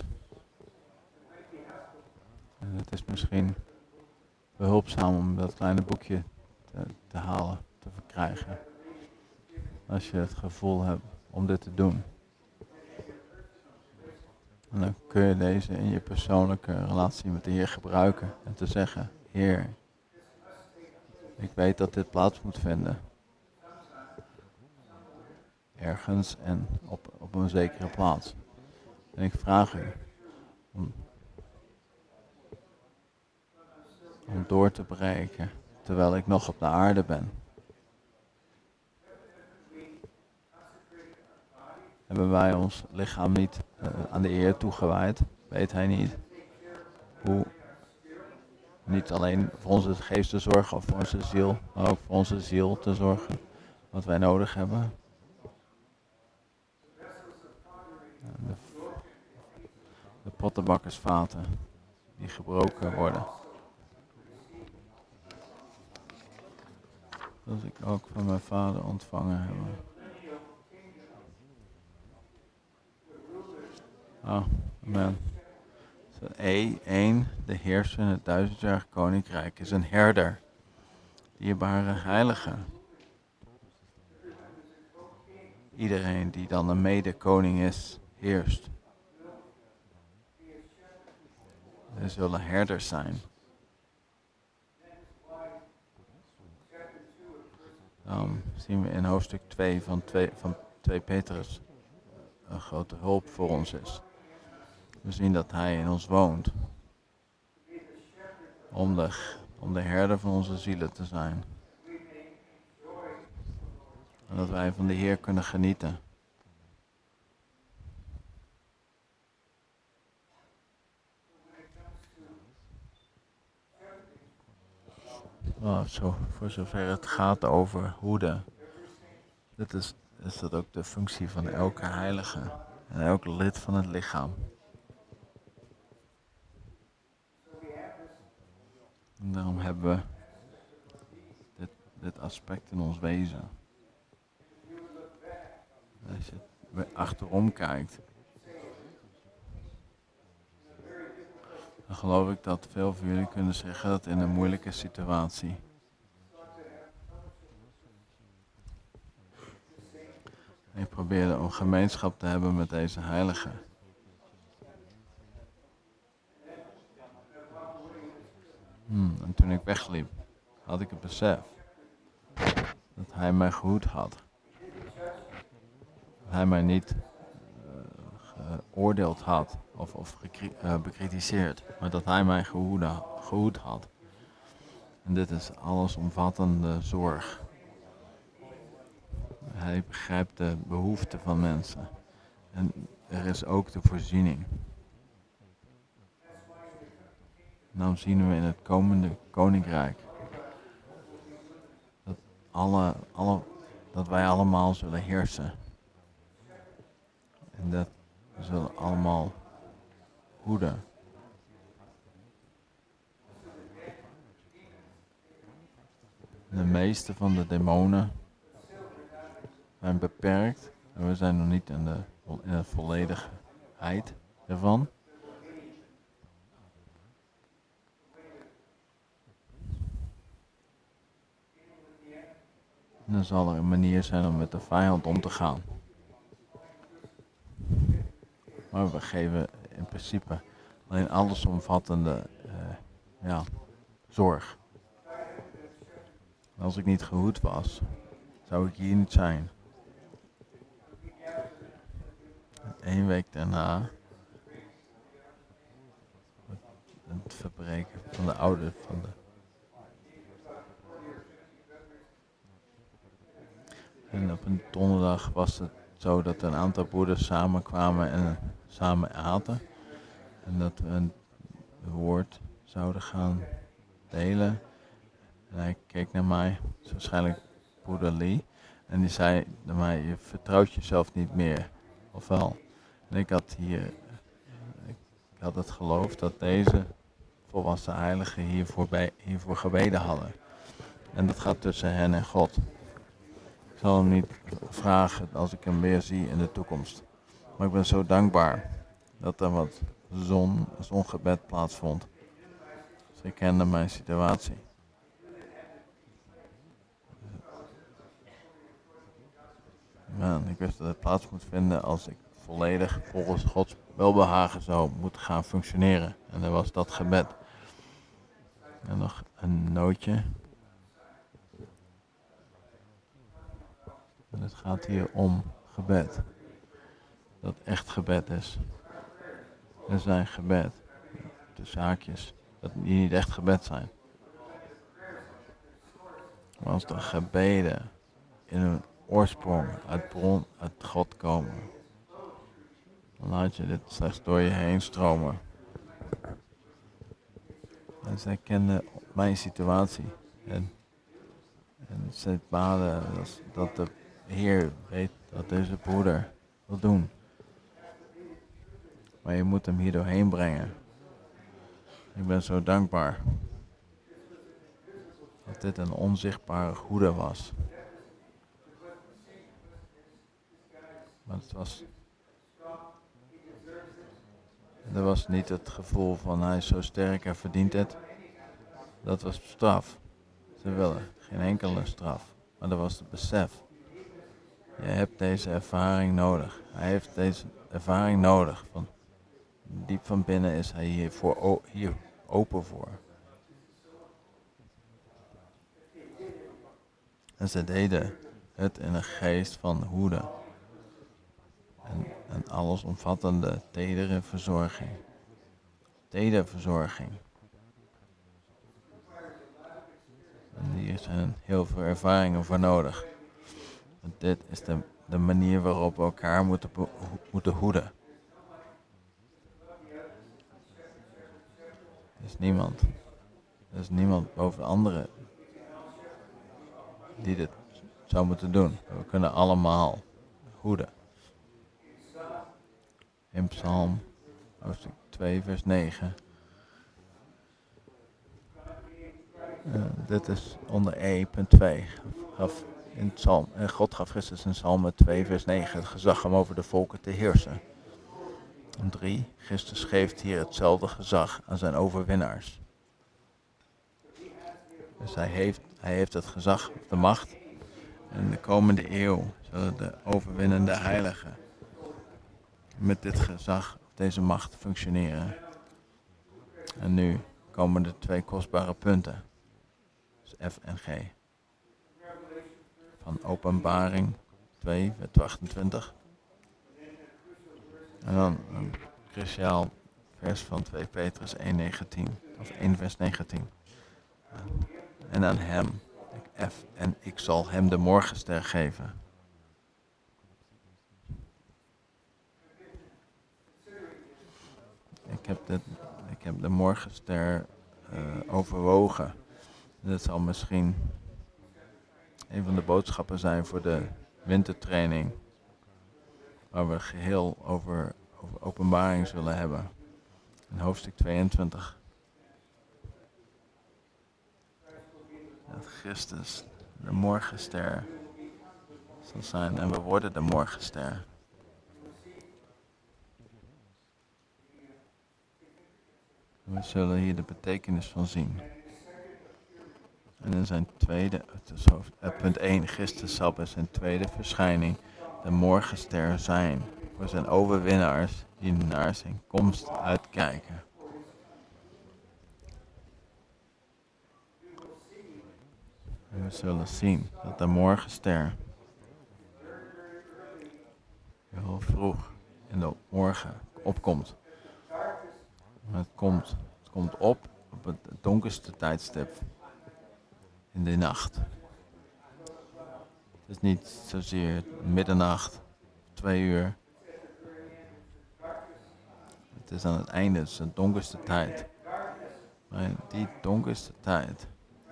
En het is misschien behulpzaam om dat kleine boekje te, te halen, te verkrijgen. Als je het gevoel hebt om dit te doen. En dan kun je deze in je persoonlijke relatie met de Heer gebruiken. En te zeggen, Heer, ik weet dat dit plaats moet vinden. Ergens en op, op een zekere plaats. En ik vraag u om, om door te breken terwijl ik nog op de aarde ben. Hebben wij ons lichaam niet uh, aan de Heer toegewijd? Weet Hij niet hoe niet alleen voor onze geest te zorgen of voor onze ziel, maar ook voor onze ziel te zorgen. Wat wij nodig hebben. De, de pottenbakkersvaten die gebroken worden. Zoals ik ook van mijn vader ontvangen heb. Oh, amen. E één, de heerser in het duizendjarige koninkrijk, is een herder. Dierbare heilige. Iedereen die dan een mede-koning is, heerst. Er zullen herders zijn. Dan zien we in hoofdstuk twee van twee, van twee Petrus een grote hulp voor ons is. We zien dat Hij in ons woont. Om de, om de herder van onze zielen te zijn. En dat wij van de Heer kunnen genieten. Oh, zo, voor zover het gaat over hoeden. Dat is, is dat ook de functie van elke heilige. En elk lid van het lichaam. En daarom hebben we dit, dit aspect in ons wezen. Als je achterom kijkt, dan geloof ik dat veel van jullie kunnen zeggen dat in een moeilijke situatie ik probeerde een gemeenschap te hebben met deze heilige. Hmm, en toen ik wegliep, had ik het besef dat hij mij gehoed had. Dat hij mij niet uh, geoordeeld had of, of gekri- uh, bekritiseerd, maar dat hij mij gehoede, gehoed had. En dit is allesomvattende zorg. Hij begrijpt de behoeften van mensen. En er is ook de voorziening. Nou zien we in het komende koninkrijk dat, alle, alle, dat wij allemaal zullen heersen. En dat we zullen allemaal hoeden. De meeste van de demonen zijn beperkt en we zijn nog niet in de, in de volledigheid ervan. En dan zal er een manier zijn om met de vijand om te gaan. Maar we geven in principe alleen allesomvattende uh, ja, zorg. Als ik niet gehoed was, zou ik hier niet zijn. Eén week daarna het verbreken van de oude van de. En op een donderdag was het zo dat een aantal broeders samenkwamen en samen aten. En dat we een woord zouden gaan delen. En hij keek naar mij, is waarschijnlijk broeder Lee. En die zei naar mij, je vertrouwt jezelf niet meer, of wel? En ik had hier, ik had het geloof dat deze volwassen heiligen hiervoor, bij, hiervoor gebeden hadden. En dat gaat tussen hen en God. Ik zal hem niet vragen als ik hem weer zie in de toekomst. Maar ik ben zo dankbaar dat er wat zon, zongebed plaatsvond. Ze kende mijn situatie. Man, ik wist dat het plaats moet vinden als ik volledig volgens Gods welbehagen zou moeten gaan functioneren. En dat was dat gebed. En nog een nootje. En het gaat hier om gebed. Dat echt gebed is. Er zijn gebed. De zaakjes. Dat die niet echt gebed zijn. Maar als de gebeden in hun oorsprong uit bron, uit God komen. Dan laat je dit slechts door je heen stromen. En zij kenden mijn situatie. En, en zij baden dat, dat de Heer weet wat deze broeder wil doen. Maar je moet hem hier doorheen brengen. Ik ben zo dankbaar. Dat dit een onzichtbare hoede was. Maar het was... Er was niet het gevoel van hij is zo sterk en verdient het. Dat was straf. Ze willen geen enkele straf. Maar dat was het besef. Je hebt deze ervaring nodig. Hij heeft deze ervaring nodig. Van diep van binnen is hij hier, voor, hier open voor. En ze deden het in een geest van hoede. En een allesomvattende tedere verzorging. Tedere verzorging. En hier zijn heel veel ervaringen voor nodig. Want dit is de, de manier waarop we elkaar moeten, ho- moeten hoeden. Er is niemand. Er is niemand boven de anderen die dit zou moeten doen. We kunnen allemaal hoeden. In Psalm hoofdstuk twee vers negen. Uh, dit is onder E punt twee. Gaf in Psalm, en God gaf Christus in Psalm twee vers negen het gezag om over de volken te heersen. En drie. Christus geeft hier hetzelfde gezag aan zijn overwinnaars. Dus hij heeft, hij heeft het gezag, de macht. En in de komende eeuw zullen de overwinnende heiligen met dit gezag, deze macht functioneren. En nu komen de twee kostbare punten. Dus F en G. Van Openbaring twee, vers achtentwintig. En dan een cruciaal vers van twee Petrus één, negentien. Of één vers negentien. En aan hem, F, en ik zal hem de morgenster geven. Ik heb, dit, ik heb de morgenster uh, overwogen. Dat zal misschien een van de boodschappen zijn voor de wintertraining. Waar we geheel over, over openbaring zullen hebben. In hoofdstuk tweeëntwintig. Dat Christus de morgenster zal zijn. En we worden de morgenster. We zullen hier de betekenis van zien. En in zijn tweede, dus hoofd, uh, punt één, Christus zal bij zijn tweede verschijning de morgenster zijn. Voor zijn overwinnaars die naar zijn komst uitkijken. En we zullen zien dat de morgenster heel vroeg in de morgen opkomt. Het komt, het komt op op het donkerste tijdstip in de nacht. Het is niet zozeer middernacht, twee uur. Het is aan het einde, het is de donkerste tijd. Maar in die donkerste tijd,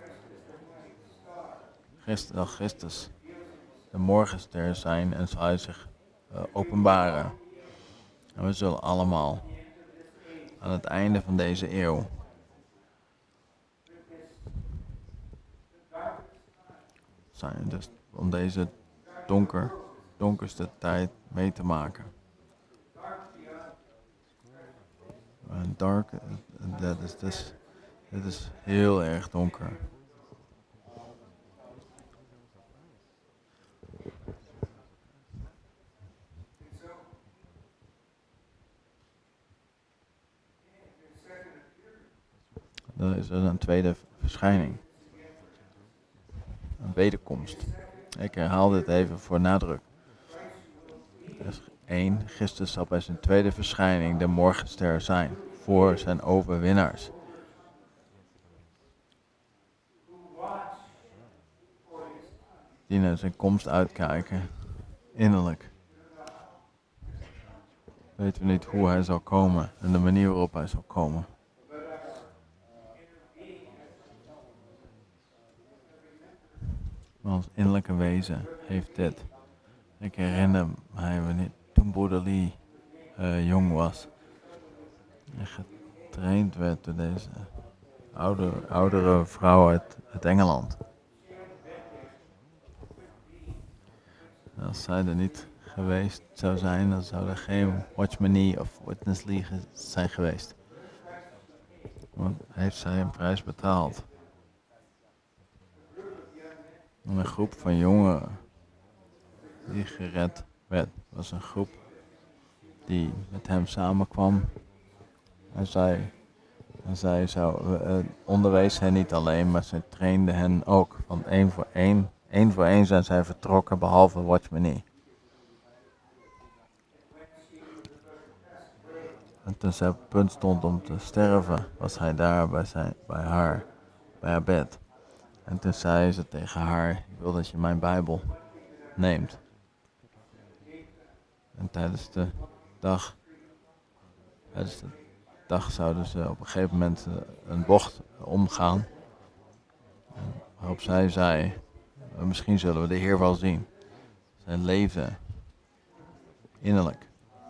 Christus, zal Christus de morgenster zijn en zal hij zich uh, openbaren. En we zullen allemaal aan het einde van deze eeuw zijn. Dus om deze donker, donkerste tijd mee te maken. En dark, dat is dus, het is heel erg donker. Dan is er een tweede verschijning. Een wederkomst. Ik herhaal dit even voor nadruk. één. Christus zal bij zijn tweede verschijning de morgenster zijn voor zijn overwinnaars. Die naar zijn komst uitkijken, innerlijk. Weten we niet hoe hij zal komen en de manier waarop hij zal komen. Maar ons innerlijke wezen heeft dit. Ik herinner mij wanneer toen broeder Lee uh, jong was. En getraind werd door deze oude, oudere vrouw uit, uit Engeland. En als zij er niet geweest zou zijn, dan zou er geen Watchman Nee of Witness Lee ge- zijn geweest. Want heeft zij een prijs betaald. En een groep van jongeren die gered werd, was een groep die met hem samenkwam. En zij, en zij zou, uh, onderwees hen niet alleen, maar zij trainde hen ook. Want één voor één, één voor één zijn zij vertrokken, behalve Watchman Nee. En toen zij op het punt stond om te sterven, was hij daar bij, zijn, bij haar, bij haar bed. En toen zei ze tegen haar, ik wil dat je mijn Bijbel neemt. En tijdens de dag, tijdens de dag zouden ze op een gegeven moment een bocht omgaan. Waarop zij zei, misschien zullen we de Heer wel zien. Zij leefde innerlijk.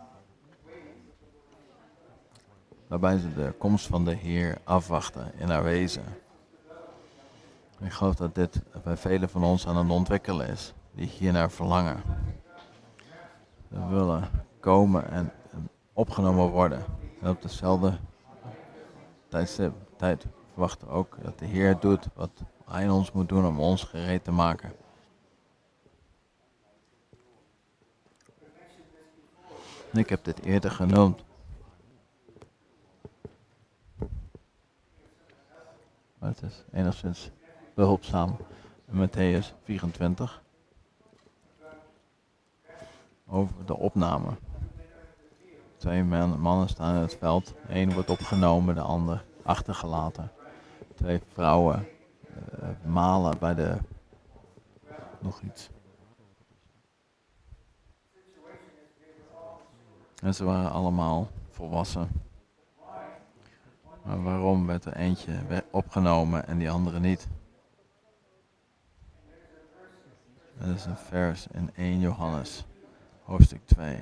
Waarbij ze de komst van de Heer afwachten in haar wezen. Ik geloof dat dit bij velen van ons aan het ontwikkelen is, die hiernaar verlangen. We willen komen en, en opgenomen worden. En op dezelfde tijdstip, tijd verwachten we ook dat de Heer doet wat Hij in ons moet doen om ons gereed te maken. En ik heb dit eerder genoemd. Maar het is enigszins behulpzaam. In Matthäus vierentwintig. Over de opname. Twee man, mannen staan in het veld. De een wordt opgenomen, de ander achtergelaten. Twee vrouwen uh, malen bij de... Nog iets. En ze waren allemaal volwassen. Maar waarom werd er eentje opgenomen en die andere niet? Dat is een vers in eerste Johannes, hoofdstuk twee.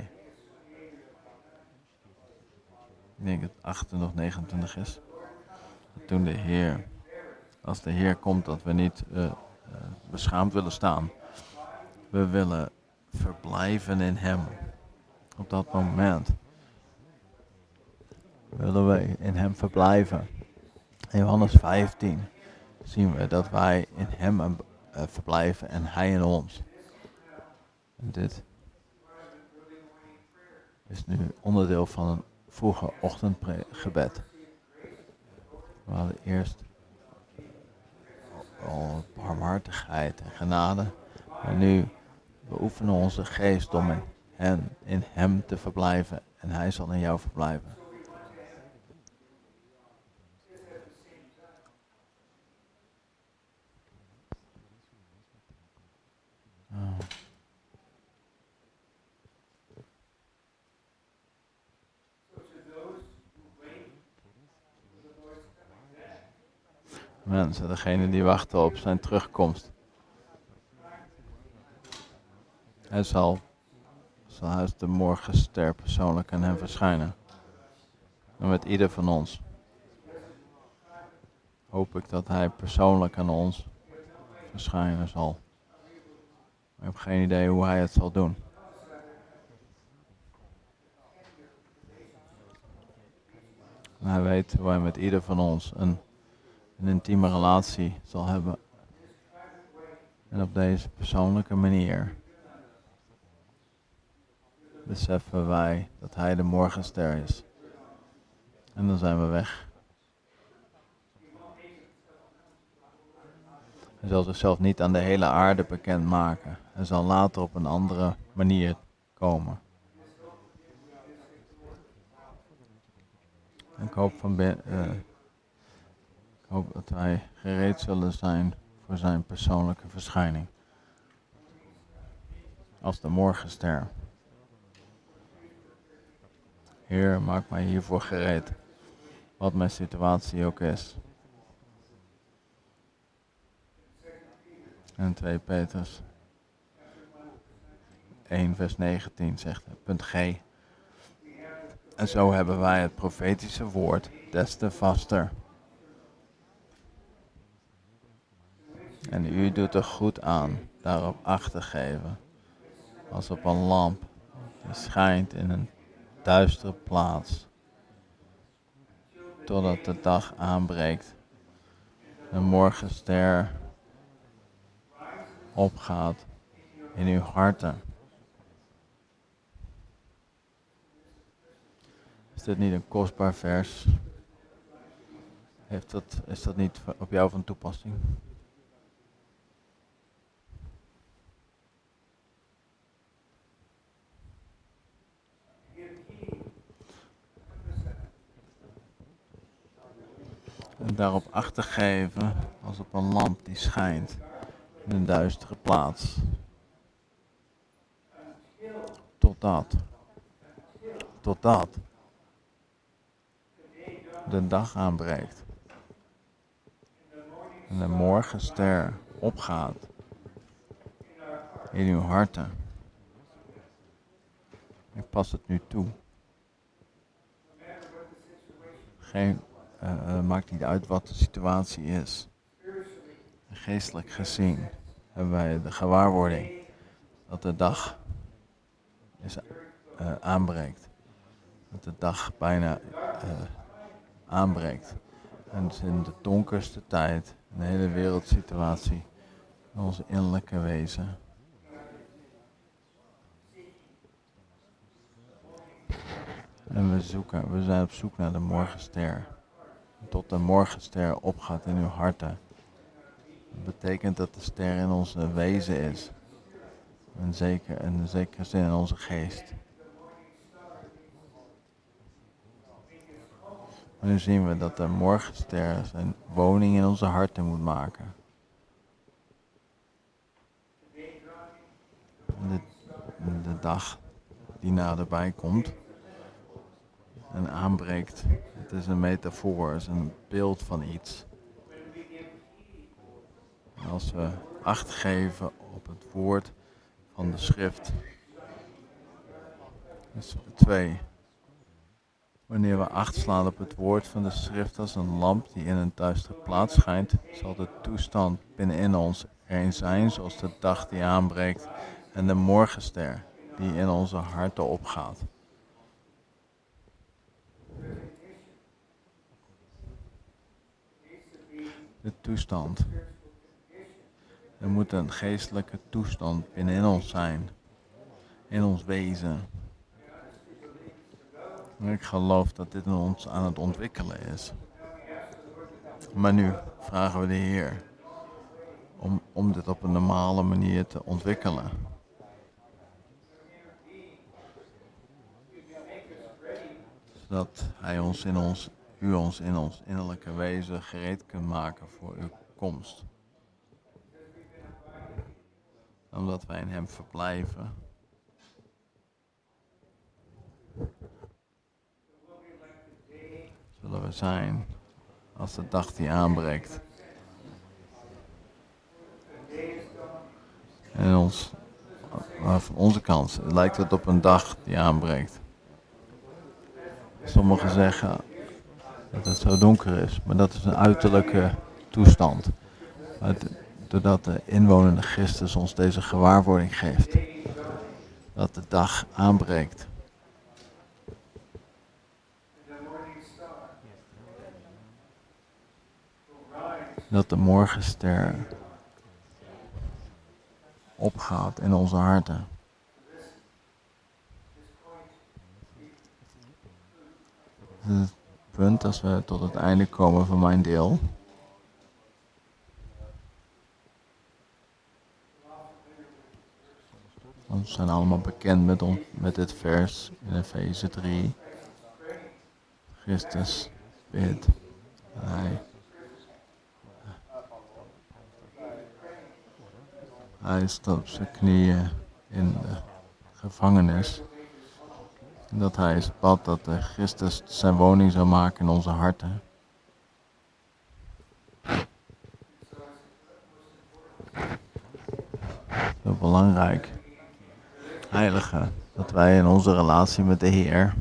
Ik denk dat het achtentwintig of negenentwintig is. Toen de Heer, als de Heer komt, dat we niet uh, uh, beschaamd willen staan. We willen verblijven in Hem. Op dat moment willen we in Hem verblijven. In Johannes vijftien zien we dat wij in Hem uh, verblijven en Hij in ons. En dit is nu onderdeel van een vroege ochtendgebed. We hadden eerst al barmhartigheid en genade. Maar nu beoefenen we onze geest om in, hen, in Hem te verblijven. En Hij zal in jou verblijven. Oh. Mensen, degene die wachten op zijn terugkomst. Hij zal, zal hij de morgenster persoonlijk aan hem verschijnen. En met ieder van ons hoop ik dat hij persoonlijk aan ons verschijnen zal. Ik heb geen idee hoe hij het zal doen. En hij weet hoe hij met ieder van ons een, een intieme relatie zal hebben. En op deze persoonlijke manier beseffen wij dat hij de morgenster is. En dan zijn we weg. Hij zal zichzelf niet aan de hele aarde bekendmaken. Hij zal later op een andere manier komen. En ik hoop, van bin- uh, ik hoop dat wij gereed zullen zijn voor zijn persoonlijke verschijning. Als de morgenster. Heer, maak mij hiervoor gereed. Wat mijn situatie ook is. En twee Petrus één vers negentien zegt, punt G. En zo hebben wij het profetische woord des te vaster. En u doet er goed aan daarop acht te geven, als op een lamp die schijnt in een duistere plaats, totdat de dag aanbreekt, de morgenster opgaat in uw harten. Is dit niet een kostbaar vers? Heeft dat, is dat niet op jou van toepassing? En daarop acht te geven als op een lamp die schijnt in een duistere plaats. Totdat. Totdat. De dag aanbreekt. En de morgenster opgaat. In uw harten. Ik pas het nu toe. Geen, uh, uh, maakt niet uit wat de situatie is. Geestelijk gezien hebben wij de gewaarwording dat de dag is, uh, aanbreekt. Dat de dag bijna uh, aanbreekt. En het is in de donkerste tijd, in de hele wereldsituatie, in onze innerlijke wezen. En we zoeken, we zijn op zoek naar de morgenster. Tot de morgenster opgaat in uw harten. Dat betekent dat de ster in onze wezen is. En zeker, in een zekere zin in onze geest. Maar nu zien we dat de morgenster zijn woning in onze harten moet maken. De, de dag die naderbij komt en aanbreekt. Het is een metafoor, het is een beeld van iets. En als we acht geven op het woord van de schrift. Dus twee. Wanneer we acht slaan op het woord van de schrift als een lamp die in een duistere plaats schijnt, zal de toestand binnenin ons erin zijn zoals de dag die aanbreekt en de morgenster die in onze harten opgaat. De toestand. Er moet een geestelijke toestand binnenin ons zijn, in ons wezen. En ik geloof dat dit in ons aan het ontwikkelen is. Maar nu vragen we de Heer om, om dit op een normale manier te ontwikkelen. Zodat Hij ons in ons, u ons in ons innerlijke wezen gereed kunt maken voor uw komst. Omdat wij in Hem verblijven. Zullen we zijn als de dag die aanbreekt. En ons, maar van onze kant lijkt het op een dag die aanbreekt. Sommigen zeggen dat het zo donker is, maar dat is een uiterlijke toestand. Maar de doordat de inwonende Christus ons deze gewaarwording geeft. Dat de dag aanbreekt. Dat de morgenster opgaat in onze harten. Het punt als we tot het einde komen van mijn deel. Want we zijn allemaal bekend met, on, met dit vers in Efeze drie. Christus bidt. Hij, hij staat op zijn knieën in de gevangenis. Dat hij is bad dat de Christus zijn woning zou maken in onze harten. Heel belangrijk, heilige, dat wij in onze relatie met de Heer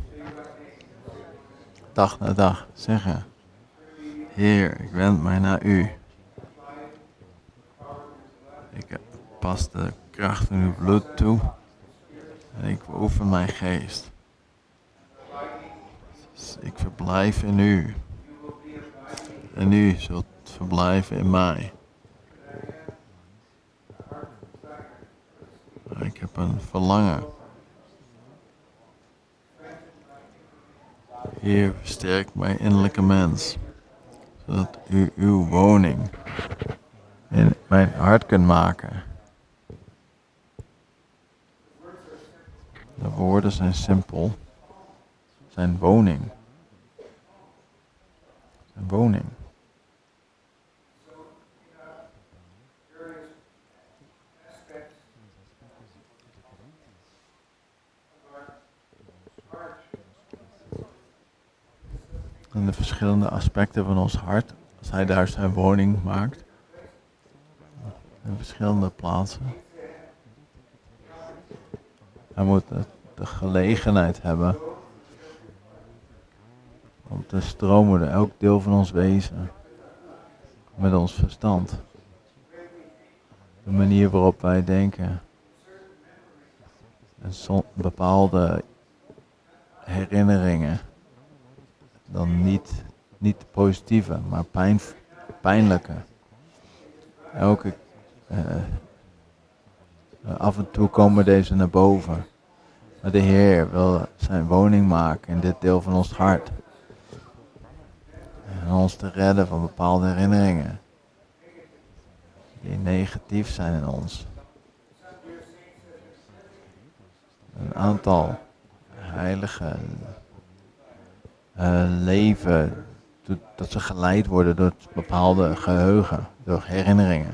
dag na dag zeggen: Heer, ik wend mij naar U. Ik pas de kracht in Uw bloed toe en ik beoefen mijn geest. Ik verblijf in U en U zult verblijven in mij. Ik heb een verlangen. Heer, versterk mijn innerlijke mens, zodat U uw woning in mijn hart kunt maken. De woorden zijn simpel. Zijn woning. Zijn woning. En de verschillende aspecten van ons hart, als hij daar zijn woning maakt, in verschillende plaatsen. Hij moet de gelegenheid hebben om te stromen door elk deel van ons wezen, met ons verstand. De manier waarop wij denken. En som, bepaalde herinneringen. Dan niet, niet positieve, maar pijn, pijnlijke. Elke, uh, af en toe komen deze naar boven. Maar de Heer wil zijn woning maken in dit deel van ons hart. En ons te redden van bepaalde herinneringen. Die negatief zijn in ons. Een aantal heilige uh, leven, dat ze geleid worden door bepaalde geheugen, door herinneringen.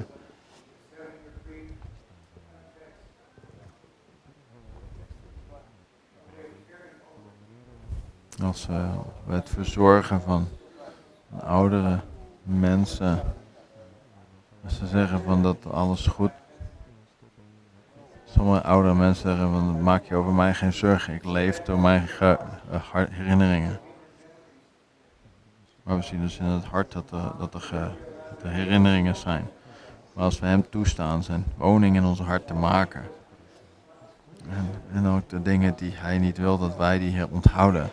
Als we het verzorgen van oudere mensen, als ze zeggen van dat alles goed. Sommige oudere mensen zeggen van maak je over mij geen zorgen, ik leef door mijn ge- uh, herinneringen. Maar we zien dus in het hart dat er, dat er, ge- dat er herinneringen zijn. Maar als we hem toestaan zijn woning in ons hart te maken. En, en ook de dingen die hij niet wil dat wij die hier onthouden.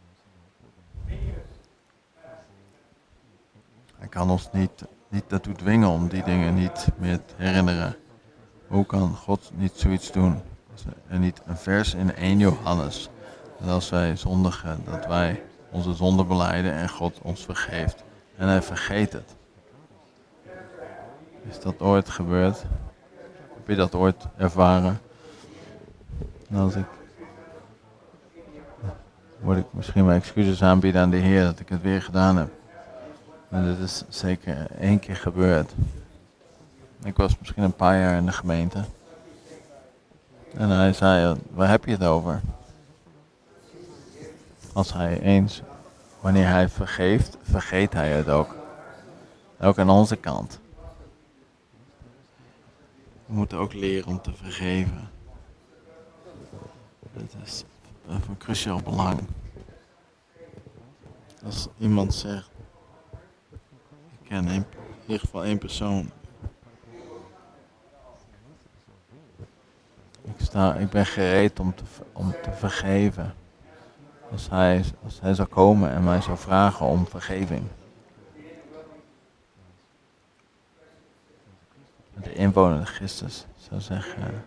Hij kan ons niet, niet daartoe dwingen om die dingen niet meer te herinneren. Hoe kan God niet zoiets doen? En niet een vers in één Johannes. Dat als wij zondigen, dat wij onze zonde belijden en God ons vergeeft. En hij vergeet het. Is dat ooit gebeurd? Heb je dat ooit ervaren? En als ik... Moet ik misschien mijn excuses aanbieden aan de Heer dat ik het weer gedaan heb. Maar dit is zeker één keer gebeurd. Ik was misschien een paar jaar in de gemeente. En hij zei, waar heb je het over? Als hij eens, wanneer hij vergeeft, vergeet hij het ook. Ook aan onze kant. We moeten ook leren om te vergeven. Dat is van cruciaal belang. Als iemand zegt, ik ken een, in ieder geval één persoon sta, ik ben gereed om te, om te vergeven. Als hij, als hij zou komen en mij zou vragen om vergeving. De inwonende Christus zou zeggen...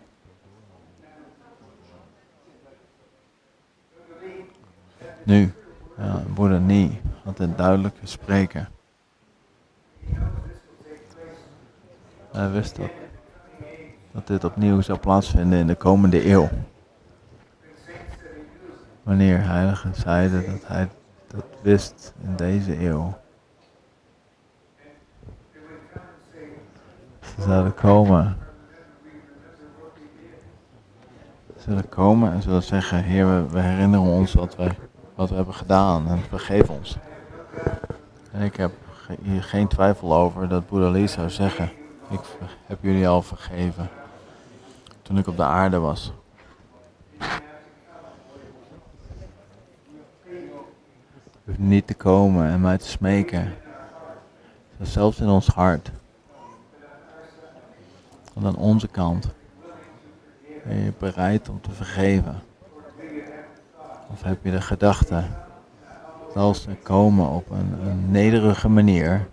Nu, ja, Boeddha niet, had een duidelijke spreker. Hij wist dat, dat dit opnieuw zou plaatsvinden in de komende eeuw. Wanneer heiligen zeiden dat hij dat wist in deze eeuw. Ze zouden komen. Ze zullen komen en zullen zeggen, Heer, we, we herinneren ons wat we, wat we hebben gedaan en vergeef ons. En ik heb hier geen twijfel over dat Boeddha Lee zou zeggen, ik heb jullie al vergeven toen ik op de aarde was. Je hoeft niet te komen en mij te smeken. Zelfs in ons hart. Want aan onze kant ben je bereid om te vergeven. Of heb je de gedachte dat als ze komen op een, een nederige manier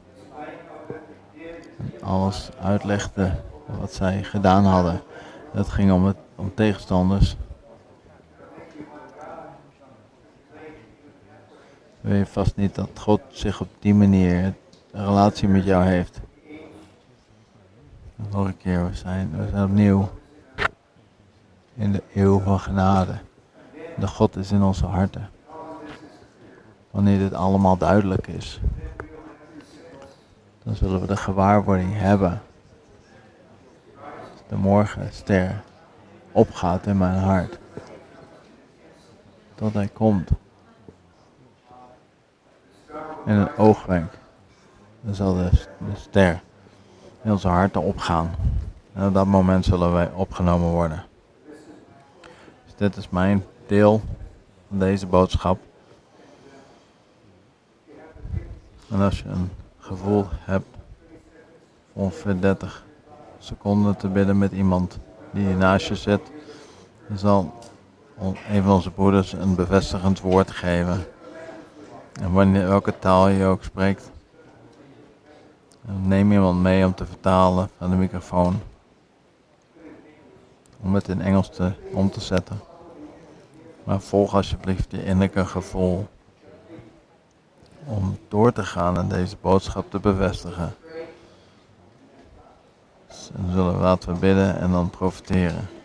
en alles uitlegde wat zij gedaan hadden. Dat ging om, het, om tegenstanders. Weet je vast niet dat God zich op die manier een relatie met jou heeft. Nog een keer, we zijn, we zijn opnieuw in de eeuw van genade. De God is in onze harten. Wanneer dit allemaal duidelijk is, dan zullen we de gewaarwording hebben. De morgenster opgaat in mijn hart. Tot hij komt. In een oogwenk. Dan zal de, de ster in onze harten opgaan. En op dat moment zullen wij opgenomen worden. Dus dit is mijn deel van deze boodschap. En als je een gevoel hebt voor ongeveer dertig seconden te bidden met iemand die naast je zit, dan zal een van onze broeders een bevestigend woord geven. En wanneer, welke taal je ook spreekt, neem iemand mee om te vertalen van de microfoon. Om het in Engels te, om te zetten. Maar volg alsjeblieft je innerlijke gevoel. Om door te gaan en deze boodschap te bevestigen. Dus dan zullen we laten we bidden en dan profiteren.